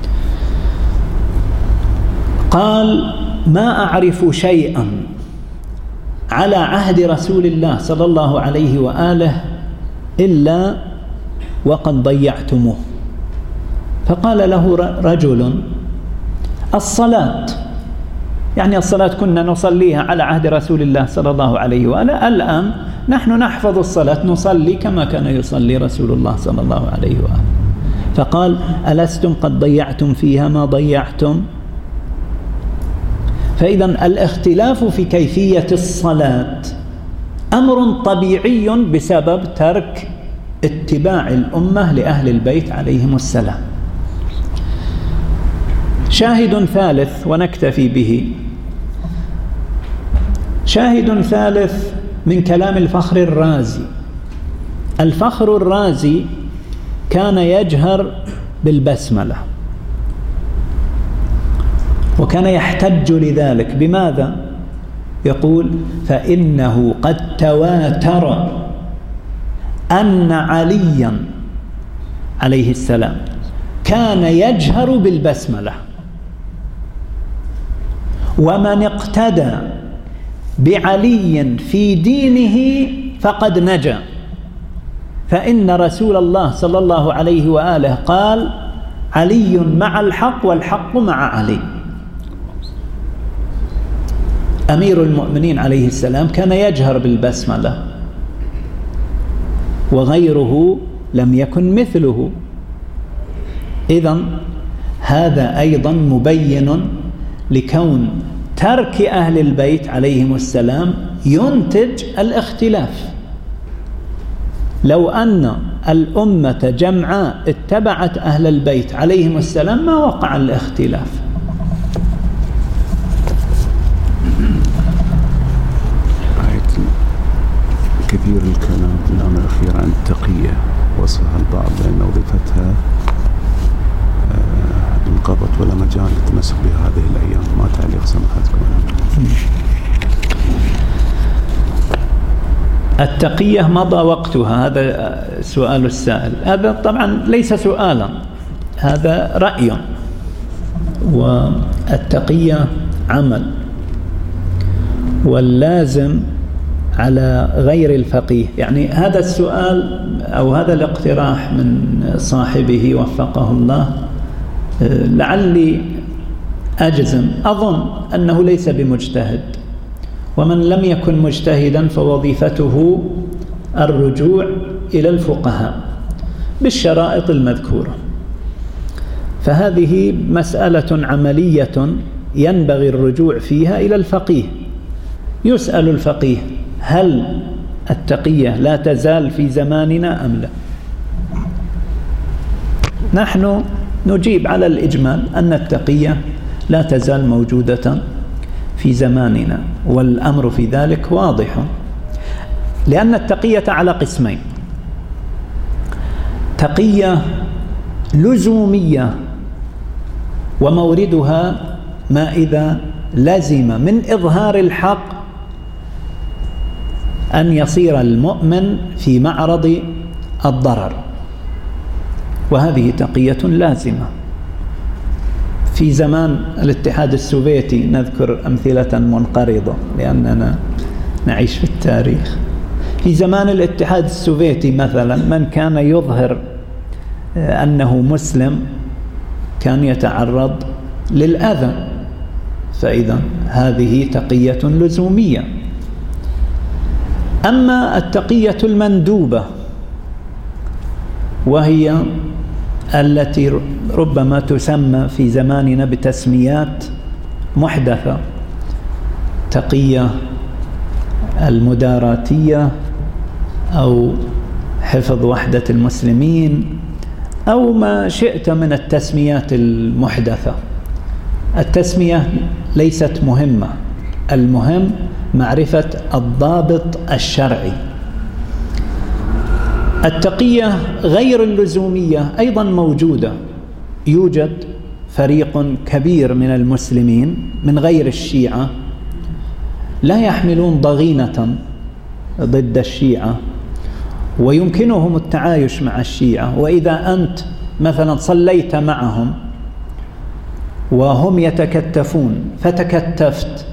قال: ما أعرف شيئا على عهد رسول الله صلى الله عليه وآله إلا وقد ضيعتموه. فقال له رجل: الصلاة، يعني الصلاة كنا نصليها على عهد رسول الله صلى الله عليه وآله، الآن نحن نحفظ الصلاة، نصلي كما كان يصلي رسول الله صلى الله عليه وآله. فقال: ألستم قد ضيعتم فيها ما ضيعتم؟ فإذا الاختلاف في كيفية الصلاة أمر طبيعي بسبب ترك اتباع الأمة لأهل البيت عليهم السلام. شاهد ثالث ونكتفي به، شاهد ثالث من كلام الفخر الرازي. الفخر الرازي كان يجهر بالبسملة، وكان يحتج لذلك. بماذا؟ يقول: فإنه قد تواتر أن عليا عليه السلام كان يجهر بالبسملة، ومن اقتدى بعلي في دينه فقد نجا، فإن رسول الله صلى الله عليه وآله قال: علي مع الحق والحق مع علي. أمير المؤمنين عليه السلام كان يجهر بالبسملة، وغيره لم يكن مثله. إذن هذا أيضا مبين لكون ترك أهل البيت عليهم السلام ينتج الاختلاف. لو أن الأمة جمعاء اتبعت أهل البيت عليهم السلام ما وقع الاختلاف. كثير الكلام في الآن الأخير عن التقية، وصفها البعض بأن وظيفتها انقضت ولا مجال للتمسك بها هذه الأيام. ما تعليق سماحتكم؟ التقية مضى وقتها، هذا سؤال السائل. هذا طبعا ليس سؤالا، هذا رأي. والتقية عمل، واللازم على غير الفقيه. يعني هذا السؤال أو هذا الاقتراح من صاحبه وفقه الله لعلي أجزم، أظن أنه ليس بمجتهد، ومن لم يكن مجتهدا فوظيفته الرجوع إلى الفقهاء بالشرائط المذكورة. فهذه مسألة عملية ينبغي الرجوع فيها إلى الفقيه. يسأل الفقيه: هل التقية لا تزال في زماننا أم لا؟ نحن نجيب على الإجمال أن التقية لا تزال موجودة في زماننا، والأمر في ذلك واضح، لأن التقية على قسمين: تقية لزومية وموردها ما إذا لزم من إظهار الحق أن يصير المؤمن في معرض الضرر، وهذه تقية لازمة. في زمان الاتحاد السوفيتي نذكر أمثلة منقرضة لأننا نعيش في التاريخ. في زمان الاتحاد السوفيتي مثلا من كان يظهر أنه مسلم كان يتعرض للأذى، فإذا هذه تقية لزومية. أما التقية المندوبة وهي التي ربما تسمى في زماننا بتسميات محدثة: تقية المداراتية، أو حفظ وحدة المسلمين، أو ما شئت من التسميات المحدثة. التسمية ليست مهمة، المهم معرفة الضابط الشرعي. التقية غير اللزومية أيضا موجودة. يوجد فريق كبير من المسلمين من غير الشيعة لا يحملون ضغينة ضد الشيعة ويمكنهم التعايش مع الشيعة، وإذا أنت مثلا صليت معهم وهم يتكتفون فتكتفت،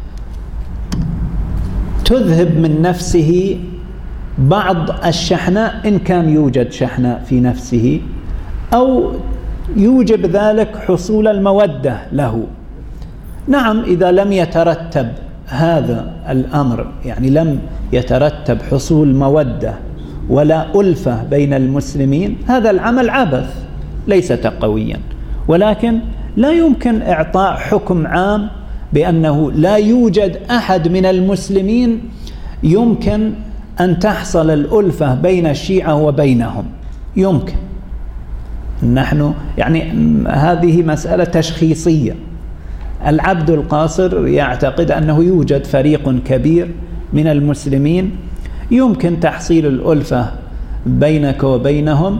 تذهب من نفسه بعض الشحناء إن كان يوجد شحناء في نفسه، أو يوجب ذلك حصول المودة له. نعم، إذا لم يترتب هذا الأمر، يعني لم يترتب حصول مودة ولا ألفة بين المسلمين، هذا العمل عبث ليس تقويا. ولكن لا يمكن إعطاء حكم عام بأنه لا يوجد أحد من المسلمين يمكن أن تحصل الألفة بين الشيعة وبينهم. يمكن، نحن يعني هذه مسألة تشخيصية. العبد القاصر يعتقد أنه يوجد فريق كبير من المسلمين يمكن تحصيل الألفة بينك وبينهم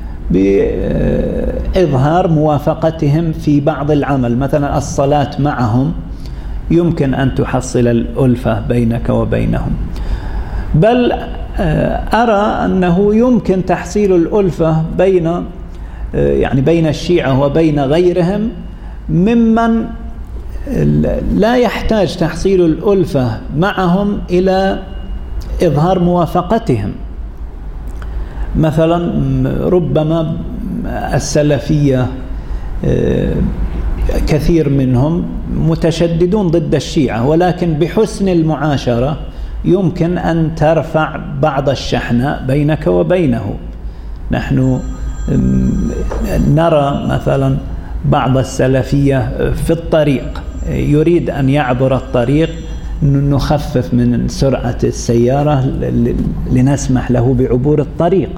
بإظهار موافقتهم في بعض العمل، مثلا الصلاة معهم يمكن أن تحصل الألفة بينك وبينهم. بل أرى أنه يمكن تحصيل الألفة بين الشيعة وبين غيرهم ممن لا يحتاج تحصيل الألفة معهم إلى إظهار موافقتهم. مثلا ربما السلفية كثير منهم متشددون ضد الشيعة، ولكن بحسن المعاشرة يمكن أن ترفع بعض الشحناء بينك وبينه. نحن نرى مثلا بعض السلفية في الطريق يريد أن يعبر الطريق، نخفف من سرعة السيارة لنسمح له بعبور الطريق.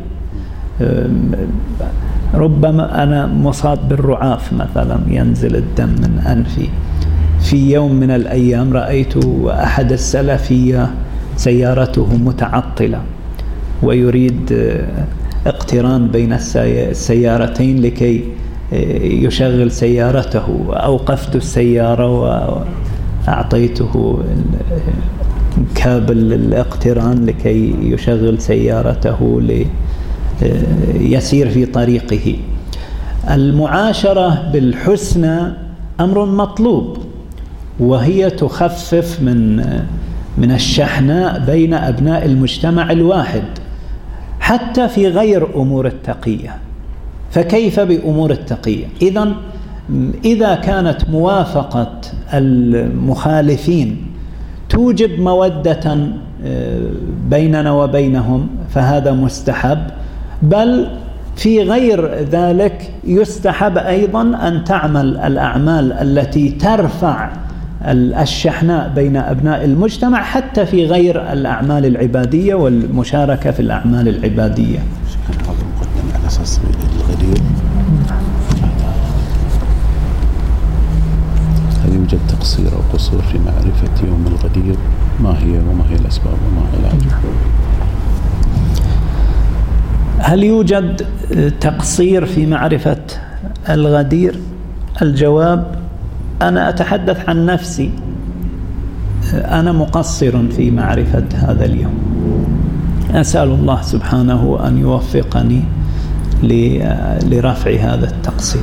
ربما أنا مصاب بالرعاف مثلا، ينزل الدم من أنفي. في يوم من الأيام رأيت أحد السلفية سيارته متعطلة ويريد اقتران بين السيارتين لكي يشغل سيارته. أوقفت السيارة وأعطيته كابل الاقتران لكي يشغل سيارته ليسير في طريقه. المعاشرة بالحسنى أمر مطلوب، وهي تخفف من الشحناء بين أبناء المجتمع الواحد حتى في غير أمور التقية، فكيف بأمور التقية؟ إذا كانت موافقة المخالفين توجب مودة بيننا وبينهم فهذا مستحب، بل في غير ذلك يستحب أيضا أن تعمل الأعمال التي ترفع الشحناء بين أبناء المجتمع حتى في غير الأعمال العبادية والمشاركة في الأعمال العبادية. هذا مقدم على أساس الغدير. هل يوجد تقصير أو قصور في معرفة يوم الغدير؟ ما هي الأسباب وما هي العلاج؟ هل يوجد تقصير في معرفة الغدير؟ الجواب: أنا أتحدث عن نفسي، أنا مقصر في معرفة هذا اليوم. أسأل الله سبحانه أن يوفقني لرفع هذا التقصير.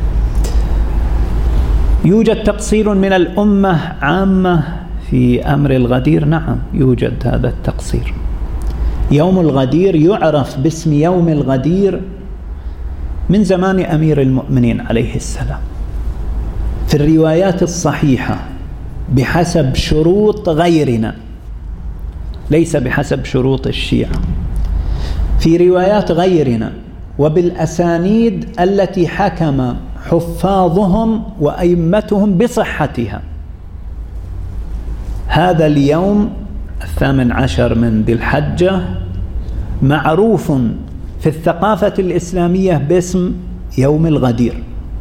يوجد تقصير من الأمة عامة في أمر الغدير؟ نعم، يوجد هذا التقصير. يوم الغدير يعرف باسم يوم الغدير من زمان أمير المؤمنين عليه السلام في الروايات الصحيحة بحسب شروط غيرنا، ليس بحسب شروط الشيعة، في روايات غيرنا وبالأسانيد التي حكم حفاظهم وأئمتهم بصحتها. هذا اليوم 18 من ذي الحجة معروف في الثقافة الإسلامية باسم يوم الغدير.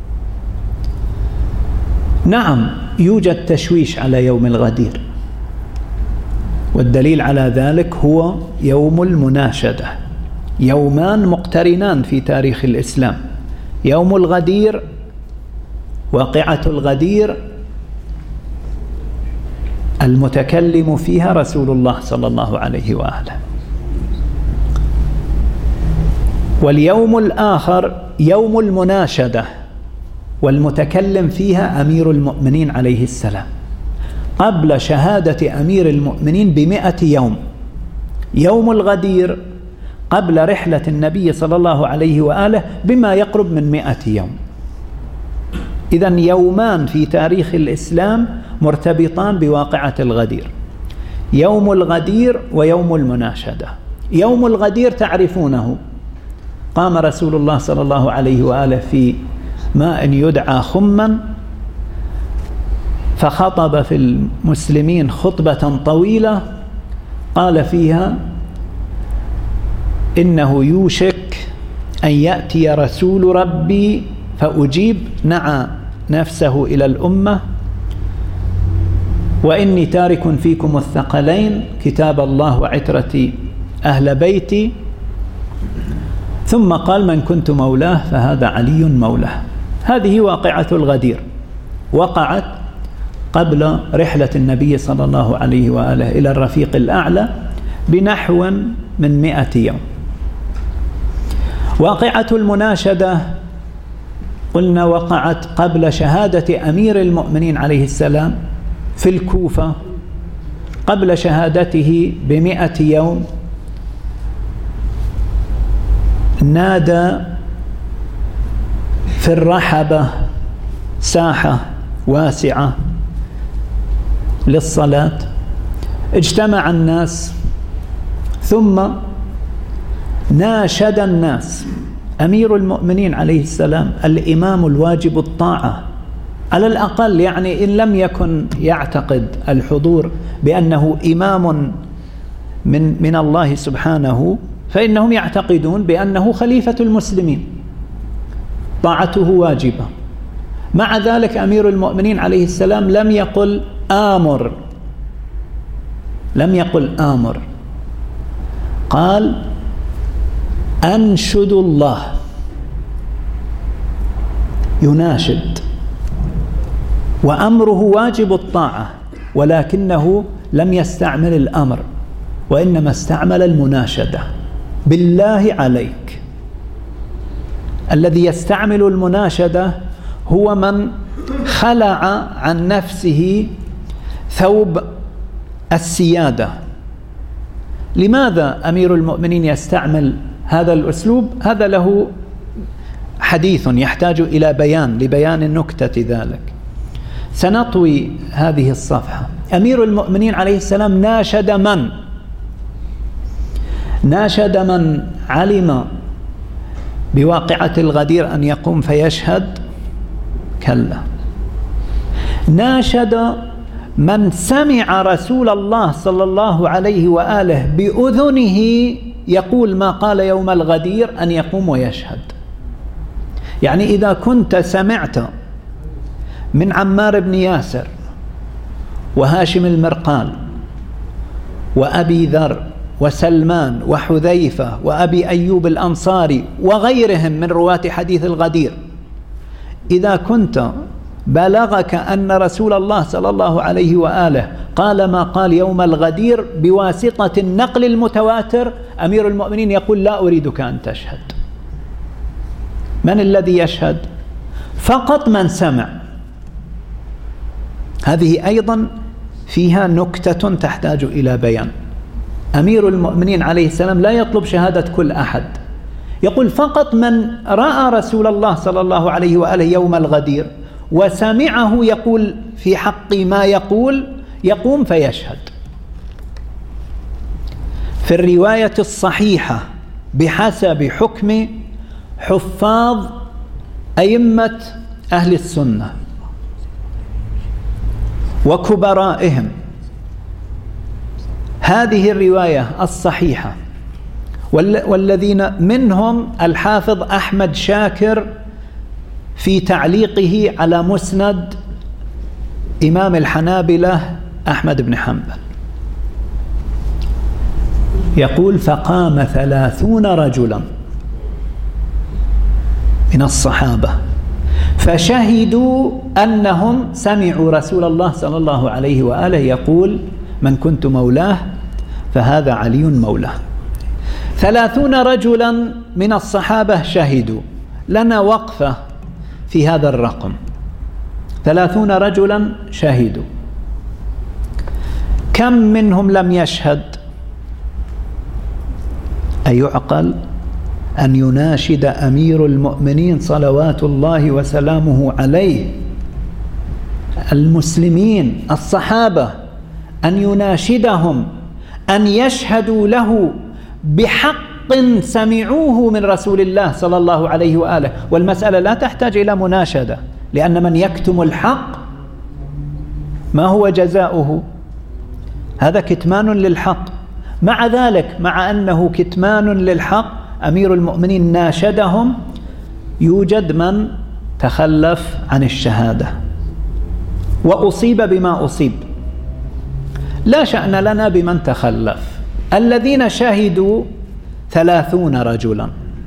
نعم، يوجد تشويش على يوم الغدير، والدليل على ذلك هو يوم المناشدة. يومان مقترنان في تاريخ الإسلام: يوم الغدير، واقعة الغدير المتكلم فيها رسول الله صلى الله عليه وآله. واليوم الآخر يوم المناشدة، والمتكلم فيها أمير المؤمنين عليه السلام قبل شهادة أمير المؤمنين ب100 يوم. يوم الغدير قبل رحلة النبي صلى الله عليه وآله بما يقرب من 100 يوم. إذن يومان في تاريخ الإسلام مرتبطان بواقعة الغدير، يوم الغدير ويوم المناشدة. يوم الغدير تعرفونه، قام رسول الله صلى الله عليه وآله في ماء يدعى خما، فخطب في المسلمين خطبة طويلة قال فيها: إنه يوشك أن يأتي رسول ربي فأجيب، نعى نفسه إلى الأمة، وإني تارك فيكم الثقلين كتاب الله وعترتي أهل بيتي. ثم قال: من كنت مولاه فهذا علي مولاه. هذه واقعة الغدير، وقعت قبل رحلة النبي صلى الله عليه وآله إلى الرفيق الأعلى بنحو من 100 يوم. واقعة المناشدة قلنا وقعت قبل شهادة أمير المؤمنين عليه السلام في الكوفة قبل شهادته ب100 يوم. نادى في الرحبة، ساحة واسعة للصلاة، اجتمع الناس، ثم ناشد الناس. أمير المؤمنين عليه السلام الإمام الواجب الطاعة على الأقل، يعني إن لم يكن يعتقد الحضور بأنه إمام من الله سبحانه، فإنهم يعتقدون بأنه خليفة المسلمين، طاعته واجبة. مع ذلك أمير المؤمنين عليه السلام لم يقل آمر، لم يقل آمر، قال أنشد الله، يناشد، وأمره واجب الطاعة، ولكنه لم يستعمل الأمر، وإنما استعمل المناشدة. بالله عليك، الذي يستعمل المناشدة هو من خلع عن نفسه ثوب السيادة. لماذا أمير المؤمنين يستعمل هذا الأسلوب؟ هذا له حديث يحتاج إلى بيان، لبيان نكتة ذلك. سنطوي هذه الصفحة. أمير المؤمنين عليه السلام ناشد من؟ ناشد من علم بواقعة الغدير أن يقوم فيشهد؟ كلا. ناشد من سمع رسول الله صلى الله عليه وآله بأذنه يقول ما قال يوم الغدير أن يقوم ويشهد. يعني إذا كنت سمعت من عمار بن ياسر وهاشم المرقال وأبي ذر وسلمان وحذيفة وأبي أيوب الأنصاري وغيرهم من رواة حديث الغدير، إذا كنت بلغك أن رسول الله صلى الله عليه وآله قال ما قال يوم الغدير بواسطة النقل المتواتر، أمير المؤمنين يقول لا أريدك أن تشهد. من الذي يشهد؟ فقط من سمع. هذه أيضا فيها نكتة تحتاج إلى بيان. أمير المؤمنين عليه السلام لا يطلب شهادة كل أحد، يقول فقط من رأى رسول الله صلى الله عليه وآله يوم الغدير وسمعه يقول في حق ما يقول يقوم فيشهد. في الرواية الصحيحة بحسب حكم حفاظ أئمة أهل السنة وكبرائهم، هذه الرواية الصحيحة والذين منهم الحافظ أحمد شاكر في تعليقه على مسند إمام الحنابلة أحمد بن حنبل، يقول فقام 30 رجلا من الصحابة فشهدوا أنهم سمعوا رسول الله صلى الله عليه وآله يقول: من كنت مولاه فهذا علي مولاه. 30 رجلا من الصحابة شهدوا. لنا وقفة في هذا الرقم. 30 رجلا شهدوا، كم منهم لم يشهد؟ أيعقل أن يناشد أمير المؤمنين صلوات الله وسلامه عليه المسلمين الصحابة، أن يناشدهم أن يشهدوا له بحق سمعوه من رسول الله صلى الله عليه وآله؟ والمسألة لا تحتاج إلى مناشدة، لأن من يكتم الحق ما هو جزاؤه؟ هذا كتمان للحق. مع ذلك، مع أنه كتمان للحق، أمير المؤمنين ناشدهم. يوجد من تخلف عن الشهادة وأصيب بما أصيب، لا شأن لنا بمن تخلف. الذين شهدوا 30 رجلا.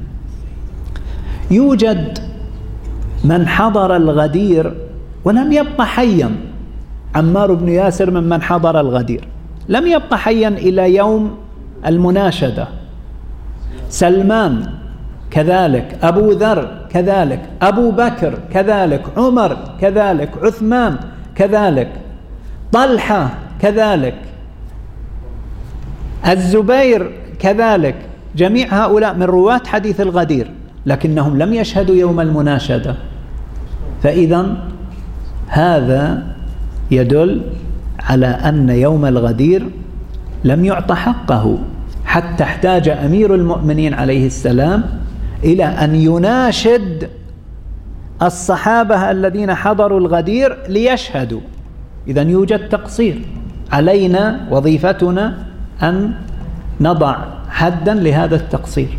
يوجد من حضر الغدير ولم يبق حيا. عمار بن ياسر ممن حضر الغدير، لم يبق حيا إلى يوم المناشدة. سلمان كذلك، أبو ذر كذلك، أبو بكر كذلك، عمر كذلك، عثمان كذلك، طلحة كذلك، الزبير كذلك. جميع هؤلاء من رواة حديث الغدير، لكنهم لم يشهدوا يوم المناشدة. فإذا هذا يدل على أن يوم الغدير لم يعط حقه، حتى احتاج أمير المؤمنين عليه السلام إلى أن يناشد الصحابة الذين حضروا الغدير ليشهدوا. إذن يوجد تقصير. علينا، وظيفتنا أن نضع حدا لهذا التقصير.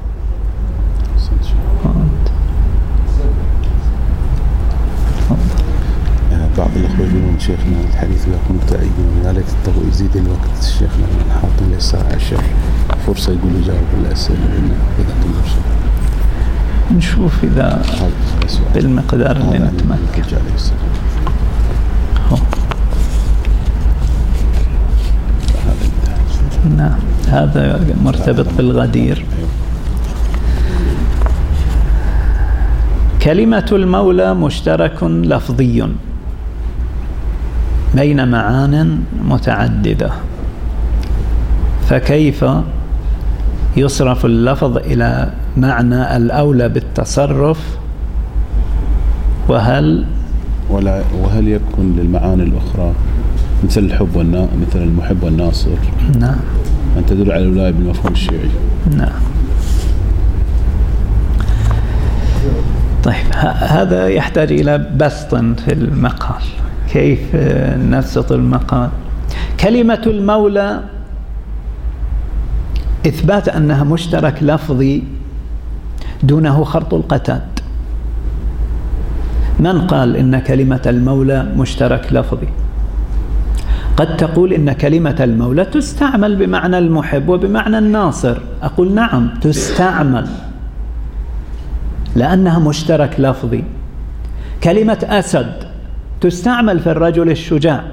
بعض الأخوة يقولون شيخنا الحديث يكون تعيين، يا ليت التو يزيد الوقت شيخنا حاطين لي الساعة 10 فرصة يقول يجاوب الأسئلة إذا تمر. نشوف إذا بالمقدار اللي نتمكن. نعم، هذا مرتبط بالغدير. كلمة المولى مشترك لفظي بين معان متعددة، فكيف يصرف اللفظ إلى معنى الأولى بالتصرف؟ وهل يكون للمعاني الأخرى مثل الحب مثل المحب والناصر، نعم، أن تدل على الولاية بالمفهوم الشيعي؟ نعم. طيب، هذا يحتاج إلى بسط في المقال. كيف نبسط المقال؟ كلمة المولى إثبات أنها مشترك لفظي دونه خرط القتاد. من قال إن كلمة المولى مشترك لفظي؟ قد تقول إن كلمة المولى تستعمل بمعنى المحب وبمعنى الناصر. أقول نعم، تستعمل لأنها مشترك لفظي. كلمة أسد تستعمل في الرجل الشجاع،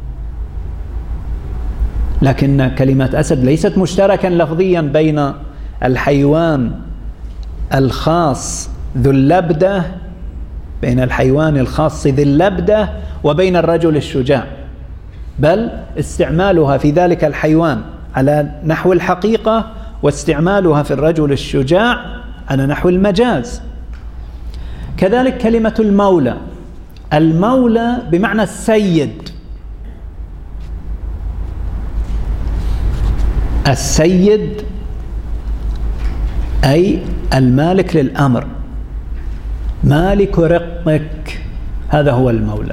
لكن كلمة أسد ليست مشتركا لفظيا بين الحيوان الخاص ذو اللبدة، بين الحيوان الخاص ذي اللبدة وبين الرجل الشجاع، بل استعمالها في ذلك الحيوان على نحو الحقيقة، واستعمالها في الرجل الشجاع على نحو المجاز. كذلك كلمة المولى، المولى بمعنى السيد. السيد أي المالك للأمر، مالك رقك، هذا هو المولى.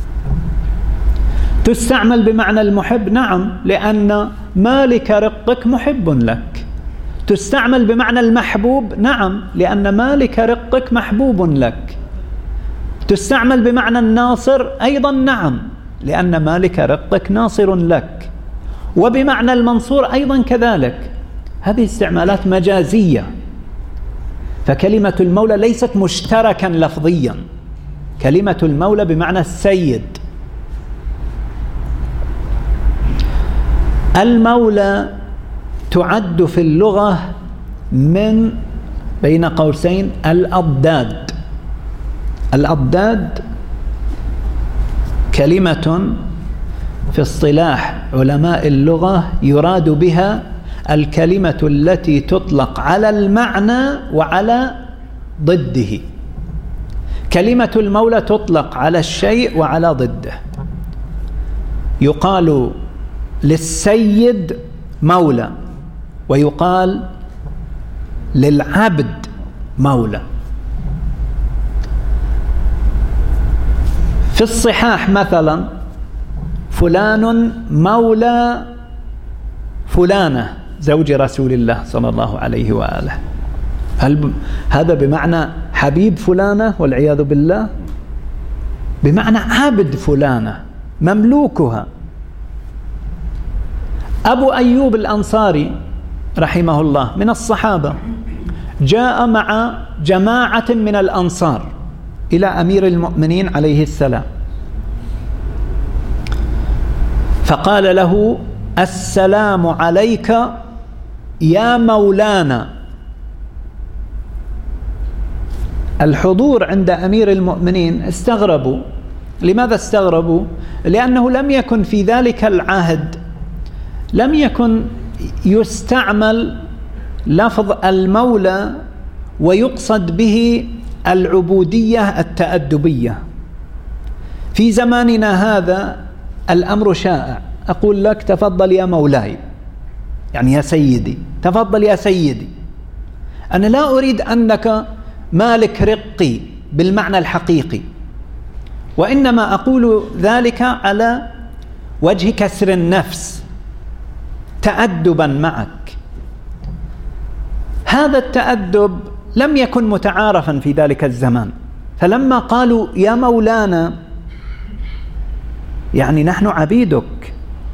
تستعمل بمعنى المحب، نعم، لأن مالك رقك محب لك. تستعمل بمعنى المحبوب، نعم، لأن مالك رقك محبوب لك. تستعمل بمعنى الناصر أيضا، نعم، لأن مالك رقك ناصر لك. وبمعنى المنصور أيضا كذلك. هذه استعمالات مجازية. فكلمة المولى ليست مشتركا لفظيا، كلمة المولى بمعنى السيد. المولى تعد في اللغة من بين قوسين الأضداد. الأضداد كلمة في اصطلاح علماء اللغة يراد بها الكلمة التي تطلق على المعنى وعلى ضده. كلمة المولى تطلق على الشيء وعلى ضده. يقال للسيد مولى ويقال للعبد مولى. في الصحاح مثلا فلان مولى فلانة زوج رسول الله صلى الله عليه وآله. هل هذا بمعنى حبيب فلانة والعياذ بالله؟ بمعنى عبد فلانة مملوكها. أبو أيوب الأنصاري رحمه الله من الصحابة جاء مع جماعة من الأنصار إلى أمير المؤمنين عليه السلام، فقال له: السلام عليك يا مولانا. الحضور عند أمير المؤمنين استغربوا. لماذا استغربوا؟ لأنه لم يكن في ذلك العهد لم يكن يستعمل لفظ المولى ويقصد به العبودية التأدبية. في زماننا هذا الأمر شائع، أقول لك تفضل يا مولاي، يعني يا سيدي، تفضل يا سيدي. أنا لا أريد أنك مالك رقي بالمعنى الحقيقي، وإنما أقول ذلك على وجه كسر النفس تأدبا معك. هذا التأدب لم يكن متعارفا في ذلك الزمان، فلما قالوا يا مولانا يعني نحن عبيدك.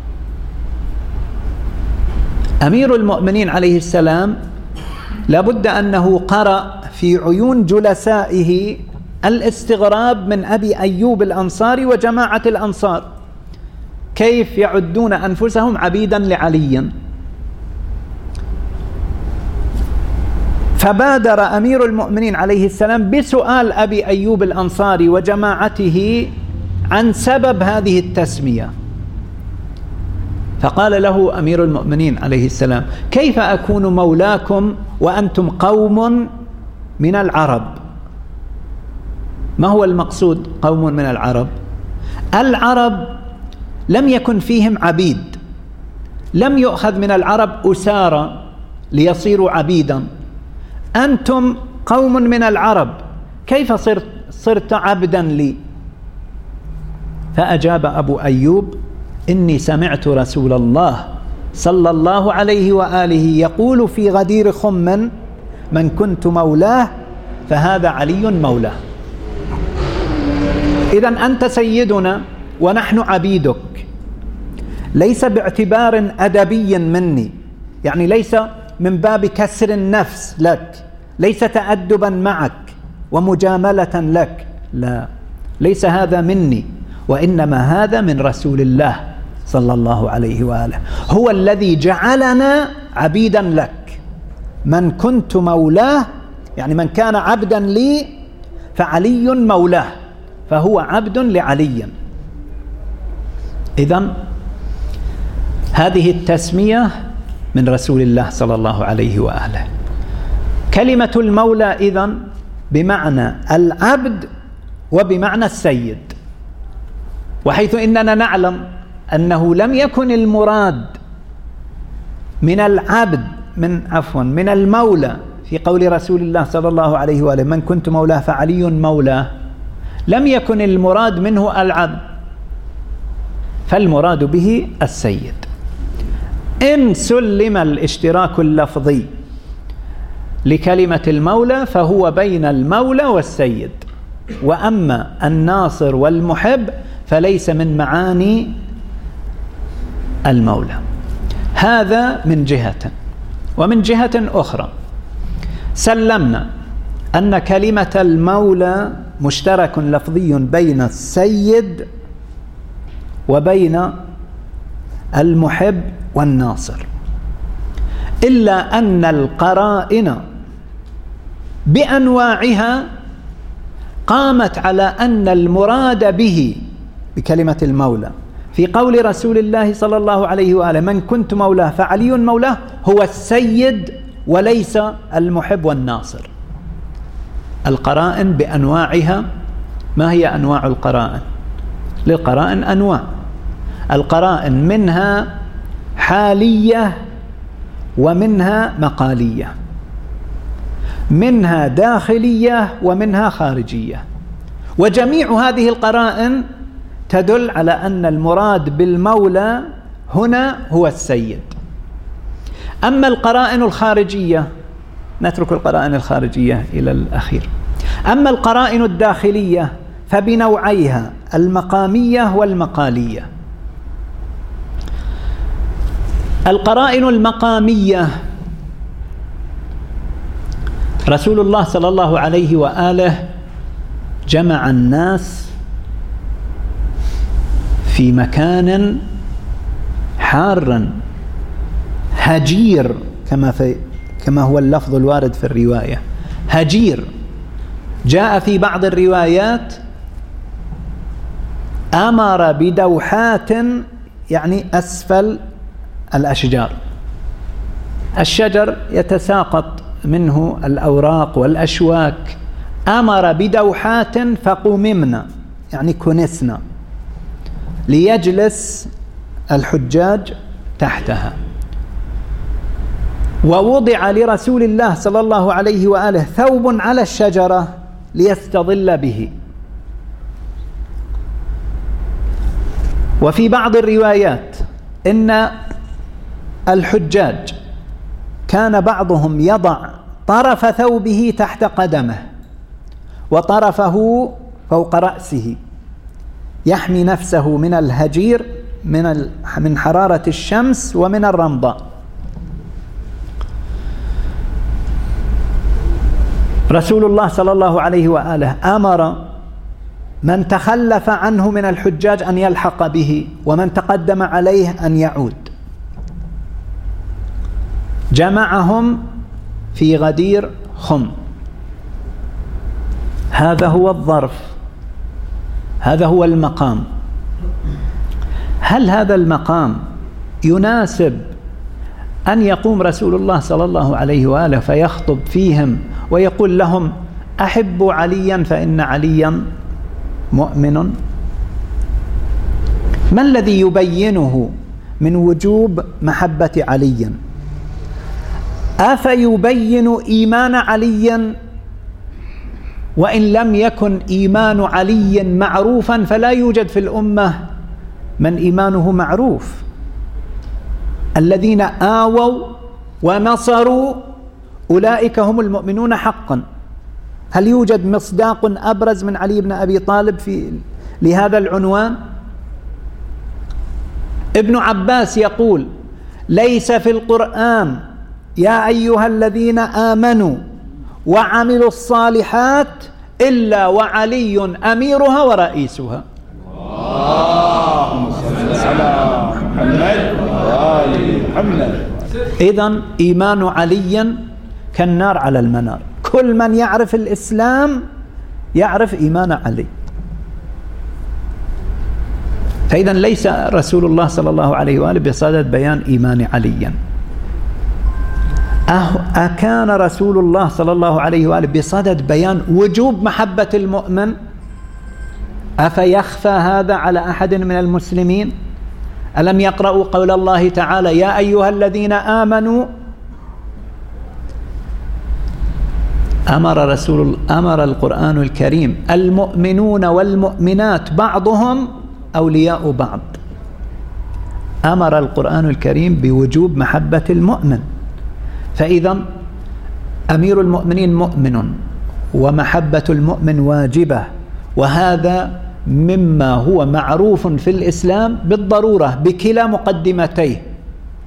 أمير المؤمنين عليه السلام لابد أنه قرأ في عيون جلسائه الاستغراب من أبي أيوب الأنصاري وجماعة الأنصار، كيف يعدون أنفسهم عبيدا لعلي. فبادر أمير المؤمنين عليه السلام بسؤال أبي أيوب الأنصاري وجماعته عن سبب هذه التسمية. فقال له أمير المؤمنين عليه السلام: كيف أكون مولاكم وأنتم قوم من العرب؟ ما هو المقصود قوم من العرب؟ العرب لم يكن فيهم عبيد، لم يؤخذ من العرب أسارى ليصيروا عبيدا. أنتم قوم من العرب، كيف صرت عبدا لي؟ فأجاب أبو أيوب: إني سمعت رسول الله صلى الله عليه وآله يقول في غدير خم: من كنت مولاه فهذا علي مولاه. إذن أنت سيدنا ونحن عبيدك، ليس باعتبار أدبي مني، يعني ليس من باب كسر النفس لك، ليس تأدبا معك ومجاملة لك، لا، ليس هذا مني، وإنما هذا من رسول الله صلى الله عليه وآله، هو الذي جعلنا عبيدا لك. من كنت مولاه يعني من كان عبدا لي فعلي مولاه، فهو عبد لعلي. إذن هذه التسمية من رسول الله صلى الله عليه وآله. كلمة المولى إذن بمعنى العبد وبمعنى السيد، وحيث إننا نعلم أنه لم يكن المراد من العبد من المولى في قول رسول الله صلى الله عليه وآله: من كنت مولاه فعلي مولاه، لم يكن المراد منه العبد، فالمراد به السيد. إن سلم الاشتراك اللفظي لكلمة المولى فهو بين المولى والسيد، وأما الناصر والمحب فليس من معاني المولى. هذا من جهة. ومن جهة أخرى سلمنا أن كلمة المولى مشترك لفظي بين السيد وبين المحب والناصر، إلا أن القرائن بأنواعها قامت على أن المراد به بكلمة المولى في قول رسول الله صلى الله عليه وآله: من كنت مولاه فعلي مولاه، هو السيد وليس المحب والناصر. القرائن بأنواعها. ما هي أنواع القرائن؟ للقرائن أنواع. القرائن منها حالية ومنها مقالية، منها داخلية ومنها خارجية، وجميع هذه القرائن تدل على أن المراد بالمولى هنا هو السيد. أما القرائن الخارجية، نترك القرائن الخارجية إلى الأخير. أما القرائن الداخلية فبنوعيها: المقامية والمقالية. القرائن المقامية رسول الله صلى الله عليه وآله جمع الناس في مكان حار هجير، كما هو اللفظ الوارد في الرواية، هجير. جاء في بعض الروايات: أمر بدوحات، يعني أسفل الأشجار. الشجر يتساقط منه الأوراق والأشواك. أمر بدوحات فقممنا، يعني كنسنا، ليجلس الحجاج تحتها. ووضع لرسول الله صلى الله عليه وآله ثوب على الشجرة ليستظل به. وفي بعض الروايات إن الحجاج كان بعضهم يضع طرف ثوبه تحت قدمه وطرفه فوق رأسه، يحمي نفسه من الهجير، من حرارة الشمس ومن الرمضاء. رسول الله صلى الله عليه وآله أمر من تخلف عنه من الحجاج أن يلحق به، ومن تقدم عليه أن يعود. جمعهم في غدير خم. هذا هو الظرف، هذا هو المقام. هل هذا المقام يناسب أن يقوم رسول الله صلى الله عليه وآله فيخطب فيهم ويقول لهم: أحبوا عليا فإن عليا مؤمن؟ ما الذي يبينه من وجوب محبة علي؟ أفيبين إيمان علي؟ وإن لم يكن إيمان علي معروفا فلا يوجد في الأمة من إيمانه معروف. الذين آووا ونصروا أولئك هم المؤمنون حقا. هل يوجد مصداق أبرز من علي بن أبي طالب لهذا العنوان؟ ابن عباس يقول: ليس في القرآن يا أيها الذين آمنوا وعملوا الصالحات إلا وعلي أميرها ورئيسها. اللهم صل على محمد وآل محمد. إذن إيمان علي كالنار على المنار. كل من يعرف الإسلام يعرف إيمان علي. فإذا ليس رسول الله صلى الله عليه وآله بصدد بيان إيمان علي. أكان رسول الله صلى الله عليه وآله بصدد بيان وجوب محبة المؤمن؟ أفيخفى هذا على أحد من المسلمين؟ ألم يقرأوا قول الله تعالى: يا أيها الذين آمنوا؟ أمر القرآن الكريم المؤمنون والمؤمنات بعضهم أولياء بعض. أمر القرآن الكريم بوجوب محبة المؤمن. فإذا أمير المؤمنين مؤمن، ومحبة المؤمن واجبة، وهذا مما هو معروف في الإسلام بالضرورة بكلا مقدمتيه.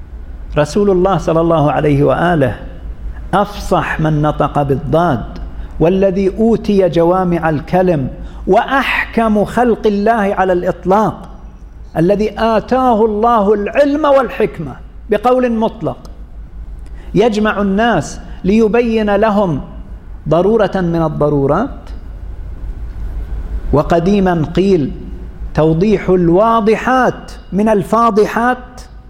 رسول الله صلى الله عليه وآله أفصح من نطق بالضاد والذي أوتي جوامع الكلم وأحكم خلق الله على الإطلاق، الذي آتاه الله العلم والحكمة بقول مطلق، يجمع الناس ليبين لهم ضرورة من الضرورات. وقديما قيل توضيح الواضحات من الفاضحات،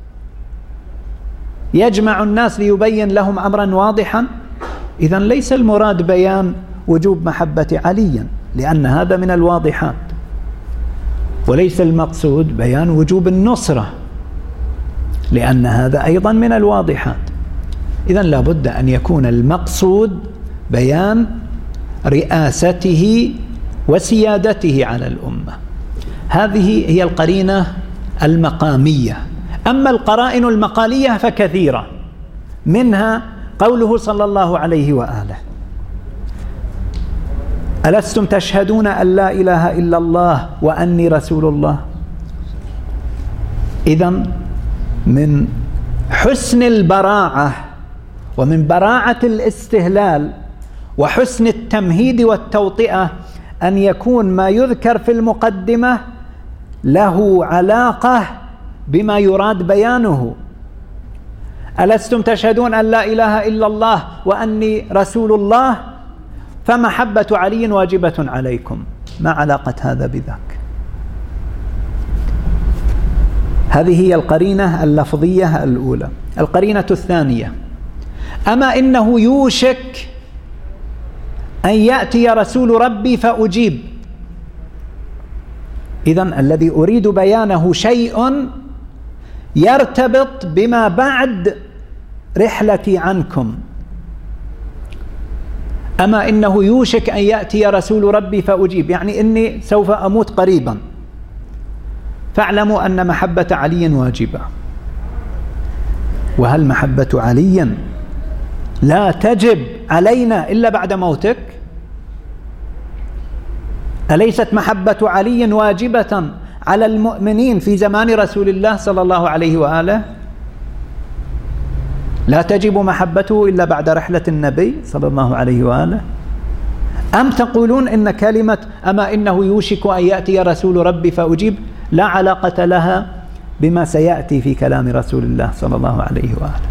يجمع الناس ليبين لهم أمرا واضحا. إذن ليس المراد بيان وجوب محبة علي، لأن هذا من الواضحات، وليس المقصود بيان وجوب النصرة، لأن هذا أيضا من الواضحات. إذن لابد أن يكون المقصود بيان رئاسته وسيادته على الأمة. هذه هي القرينة المقامية. أما القرائن المقالية فكثيرة، منها قوله صلى الله عليه وآله: ألستم تشهدون أن لا إله إلا الله وأني رسول الله. إذن من حسن البراعة ومن براعة الاستهلال وحسن التمهيد والتوطئة أن يكون ما يذكر في المقدمة له علاقة بما يراد بيانه. ألستم تشهدون أن لا إله إلا الله وأني رسول الله، فمحبة علي واجبة عليكم. ما علاقة هذا بذاك؟ هذه هي القرينة اللفظية الأولى. القرينة الثانية: أما إنه يوشك أن يأتي رسول ربي فأجيب. إذن الذي أريد بيانه شيء يرتبط بما بعد رحلتي عنكم. أما إنه يوشك أن يأتي رسول ربي فأجيب، يعني إني سوف أموت قريبا، فاعلموا أن محبة علي واجبة. وهل محبة علي لا تجب علينا إلا بعد موتك؟ أليست محبة علي واجبة على المؤمنين في زمان رسول الله صلى الله عليه وآله؟ لا تجب محبته إلا بعد رحلة النبي صلى الله عليه وآله؟ أم تقولون إن كلمة أما إنه يوشك أن يأتي رسول ربي فأجيب لا علاقة لها بما سيأتي في كلام رسول الله صلى الله عليه وآله؟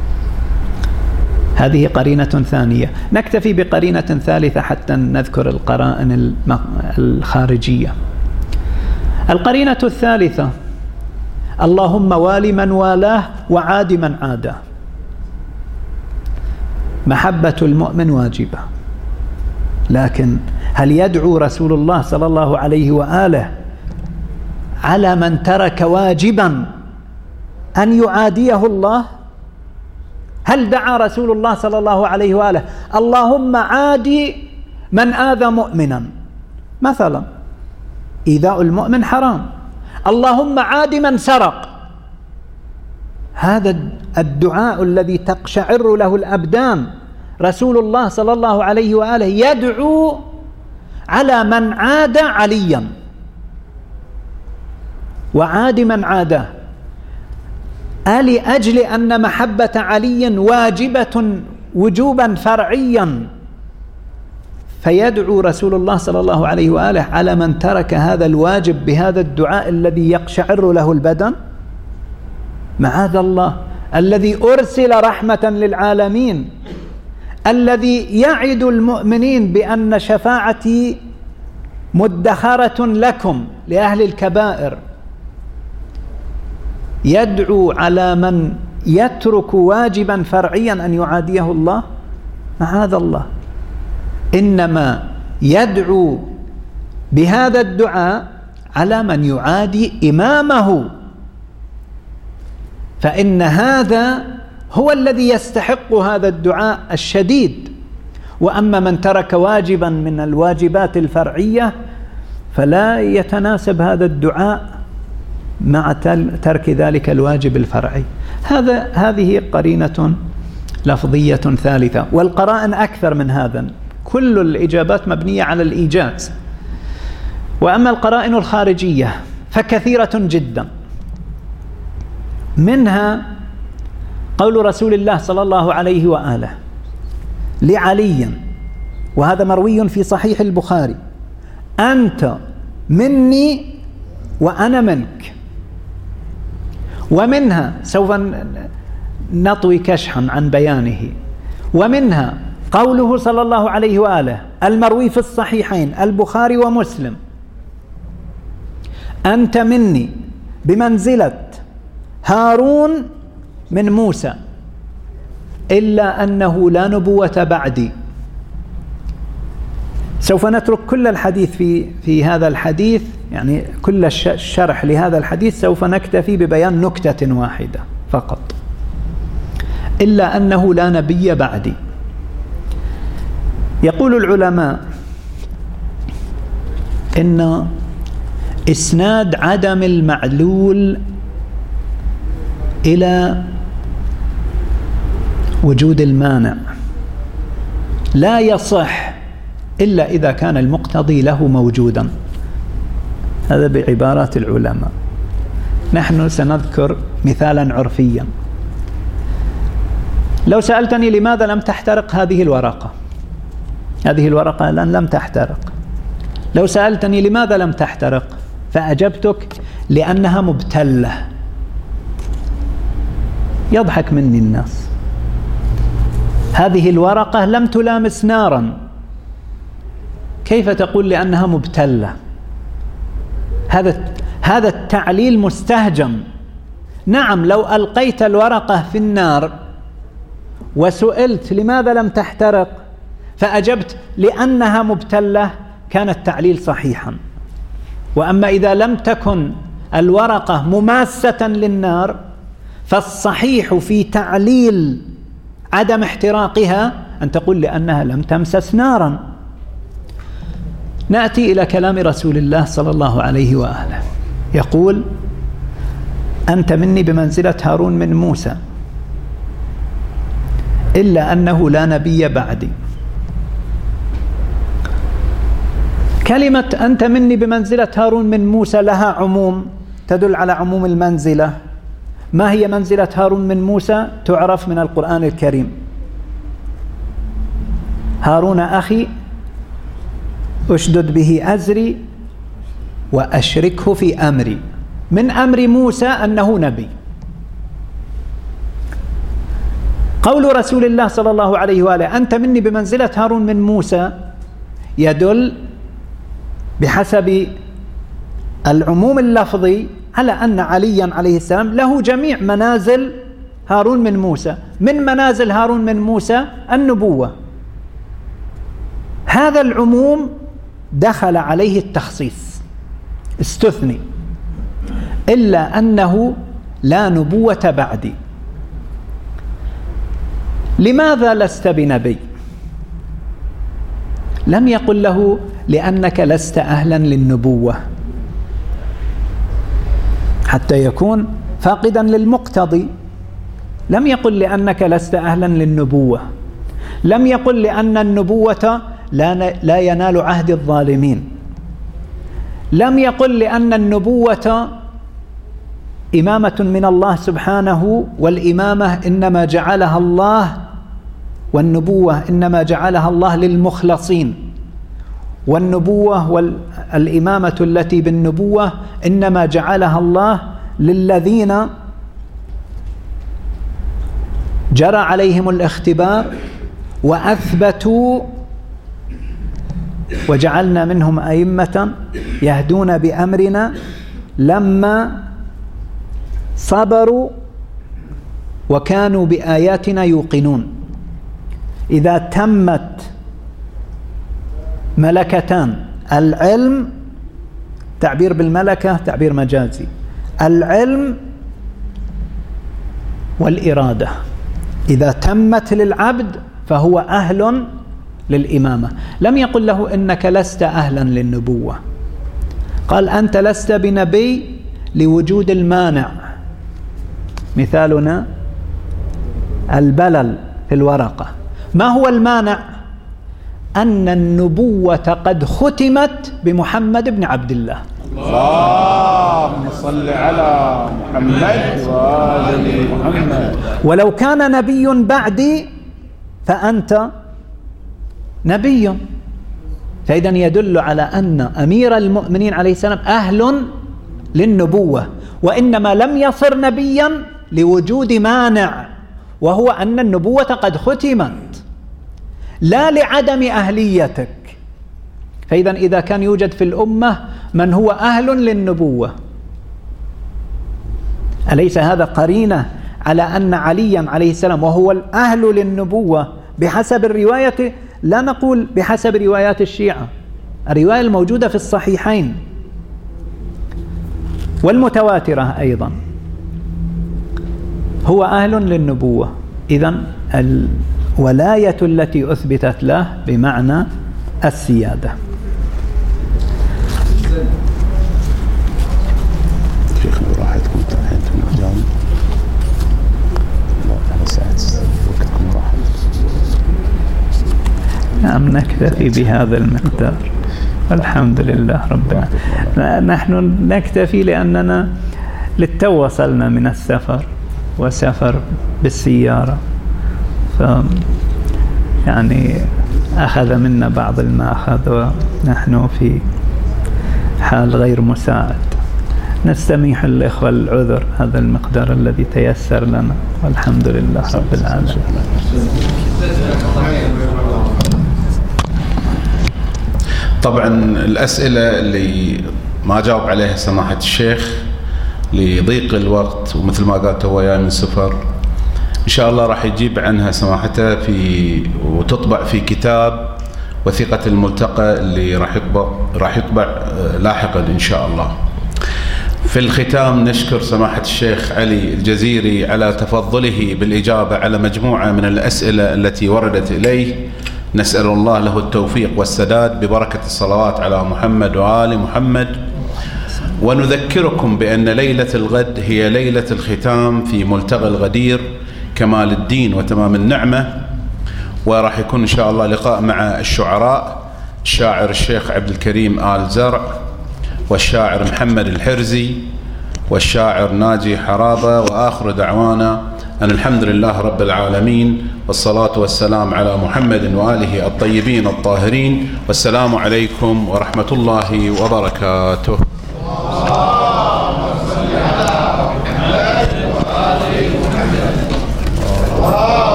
هذه قرينة ثانية. نكتفي بقرينة ثالثة حتى نذكر القرائن الخارجية. القرينة الثالثة: اللهم وال من والاه وعاد من عاداه. محبة المؤمن واجبة، لكن هل يدعو رسول الله صلى الله عليه وآله على من ترك واجبا أن يعاديه الله؟ هل دعا رسول الله صلى الله عليه وآله اللهم عادي من آذى مؤمنا مثلا؟ إيذاء المؤمن حرام. اللهم عاد من سرق. هذا الدعاء الذي تقشعر له الأبدان، رسول الله صلى الله عليه وآله يدعو على من عاد عليا وعاد من عاده، لأجل أن محبة علي واجبة وجوبا فرعيا، فيدعو رسول الله صلى الله عليه وآله على من ترك هذا الواجب بهذا الدعاء الذي يقشعر له البدن؟ معاذ الله، الذي أرسل رحمة للعالمين، الذي يعد المؤمنين بأن شفاعتي مدخرة لكم لأهل الكبائر، يدعو على من يترك واجبا فرعيا أن يعاديه الله؟ معاذ الله. إنما يدعو بهذا الدعاء على من يعادي إمامه، فإن هذا هو الذي يستحق هذا الدعاء الشديد. وأما من ترك واجبا من الواجبات الفرعية فلا يتناسب هذا الدعاء مع ترك ذلك الواجب الفرعي. هذه قرينة لفظية ثالثة، والقرائن أكثر من هذا، كل الإجابات مبنية على الإيجاز. وأما القرائن الخارجية فكثيرة جدا، منها قول رسول الله صلى الله عليه وآله لعلي وهذا مروي في صحيح البخاري: أنت مني وأنا منك. ومنها سوف نطوي كشحا عن بيانه. ومنها قوله صلى الله عليه وآله المروي في الصحيحين البخاري ومسلم: أنت مني بمنزلة هارون من موسى إلا أنه لا نبوة بعدي. سوف نترك كل الحديث في هذا الحديث، يعني كل الشرح لهذا الحديث سوف نكتفي ببيان نكتة واحدة فقط: إلا أنه لا نبي بعدي. يقول العلماء إن إسناد عدم المعلول إلى وجود المانع لا يصح إلا إذا كان المقتضي له موجودا. هذا بعبارات العلماء. نحن سنذكر مثالا عرفيا. لو سألتني لماذا لم تحترق هذه الورقة، هذه الورقة الآن لم تحترق، لو سألتني لماذا لم تحترق فأجبتك لأنها مبتلة، يضحك مني الناس. هذه الورقة لم تلامس نارا، كيف تقول لأنها مبتلة؟ هذا التعليل مستهجن. نعم، لو ألقيت الورقة في النار وسئلت لماذا لم تحترق فأجبت لأنها مبتلة كان التعليل صحيحا. وأما إذا لم تكن الورقة مماسة للنار فالصحيح في تعليل عدم احتراقها أن تقول لأنها لم تمسس نارا. نأتي إلى كلام رسول الله صلى الله عليه وآله، يقول: أنت مني بمنزلة هارون من موسى إلا أنه لا نبي بعدي. كلمة أنت مني بمنزلة هارون من موسى لها عموم تدل على عموم المنزلة. ما هي منزلة هارون من موسى؟ تعرف من القرآن الكريم: هارون أخي أشدد به أزري وأشركه في أمري. من أمر موسى أنه نبي. قول رسول الله صلى الله عليه وآله أنت مني بمنزلة هارون من موسى يدل بحسب العموم اللفظي على أن عليا عليه السلام له جميع منازل هارون من موسى. من منازل هارون من موسى النبوة. هذا العموم دخل عليه التخصيص، استثني: إلا أنه لا نبوة بعدي. لماذا لست بنبي؟ لم يقل له لأنك لست أهلا للنبوة حتى يكون فاقدا للمقتضي. لم يقل لأنك لست أهلا للنبوة. لم يقل لأن النبوة لا ينال عهد الظالمين. لم يقل لأن النبوة إمامة من الله سبحانه، والإمامة إنما جعلها الله، والنبوة إنما جعلها الله للمخلصين، والنبوة والإمامة التي بالنبوة إنما جعلها الله للذين جرى عليهم الاختبار وأثبتوا وجعلنا منهم أئمة يهدون بأمرنا لما صبروا وكانوا بآياتنا يوقنون. إذا تمت ملكتان: العلم، تعبير بالملكة تعبير مجازي، العلم والإرادة، إذا تمت للعبد فهو أهل للإمامة. لم يقل له إنك لست أهلا للنبوة، قال أنت لست بنبي لوجود المانع. مثالنا البلل في الورقة. ما هو المانع؟ أن النبوة قد ختمت بمحمد بن عبد الله. اللهم صل على محمد وآل محمد. ولو كان نبي بعدي فأنت نبي، فإذا يدل على أن أمير المؤمنين عليه السلام أهل للنبوة، وإنما لم يصر نبيا لوجود مانع، وهو أن النبوة قد ختمت، لا لعدم أهليتك. فإذا إذا كان يوجد في الأمة من هو أهل للنبوة، أليس هذا قرينة على أن عليا عليه السلام وهو الأهل للنبوة بحسب الرواية؟ لا نقول بحسب روايات الشيعة، الرواية الموجودة في الصحيحين والمتواترة أيضا، هو أهل للنبوة. إذن الولاية التي أثبتت له بمعنى السيادة. شيخنا براحتكم انتم الجامعة، على ساعة وقتكم راحت. نعم، نكتفي بهذا المقدار، الحمد لله ربنا. نحن نكتفي لأننا للتو وصلنا من السفر، وسفر بالسيارة، يعني أخذ منا بعض المأخذ ونحن في حال غير مساعد. نستميح الإخوة العذر، هذا المقدار الذي تيسر لنا، والحمد لله رب العالمين. طبعا الأسئلة اللي ما جاوب عليها سماحة الشيخ لضيق الوقت، ومثل ما قالت هو جاي من سفر، إن شاء الله راح يجيب عنها سماحته وتطبع في كتاب وثيقة الملتقى اللي راح يطبع لاحقا إن شاء الله. في الختام نشكر سماحة الشيخ علي الجزيري على تفضله بالإجابة على مجموعة من الأسئلة التي وردت إليه. نسأل الله له التوفيق والسداد ببركة الصلوات على محمد وآل محمد. ونذكركم بأن ليلة الغد هي ليلة الختام في ملتقى الغدير كمال الدين وتمام النعمة، وراح يكون إن شاء الله لقاء مع الشعراء، الشاعر الشيخ عبد الكريم آل زرع، والشاعر محمد الحرزي، والشاعر ناجي حرابة. وآخر دعوانا أن الحمد لله رب العالمين، والصلاة والسلام على محمد وآله الطيبين الطاهرين، والسلام عليكم ورحمة الله وبركاته.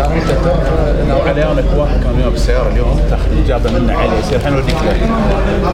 عليهم اخوان كانوا بالسياره اليوم، تاخذ اجابه منا عليه، يصير حنوديك له.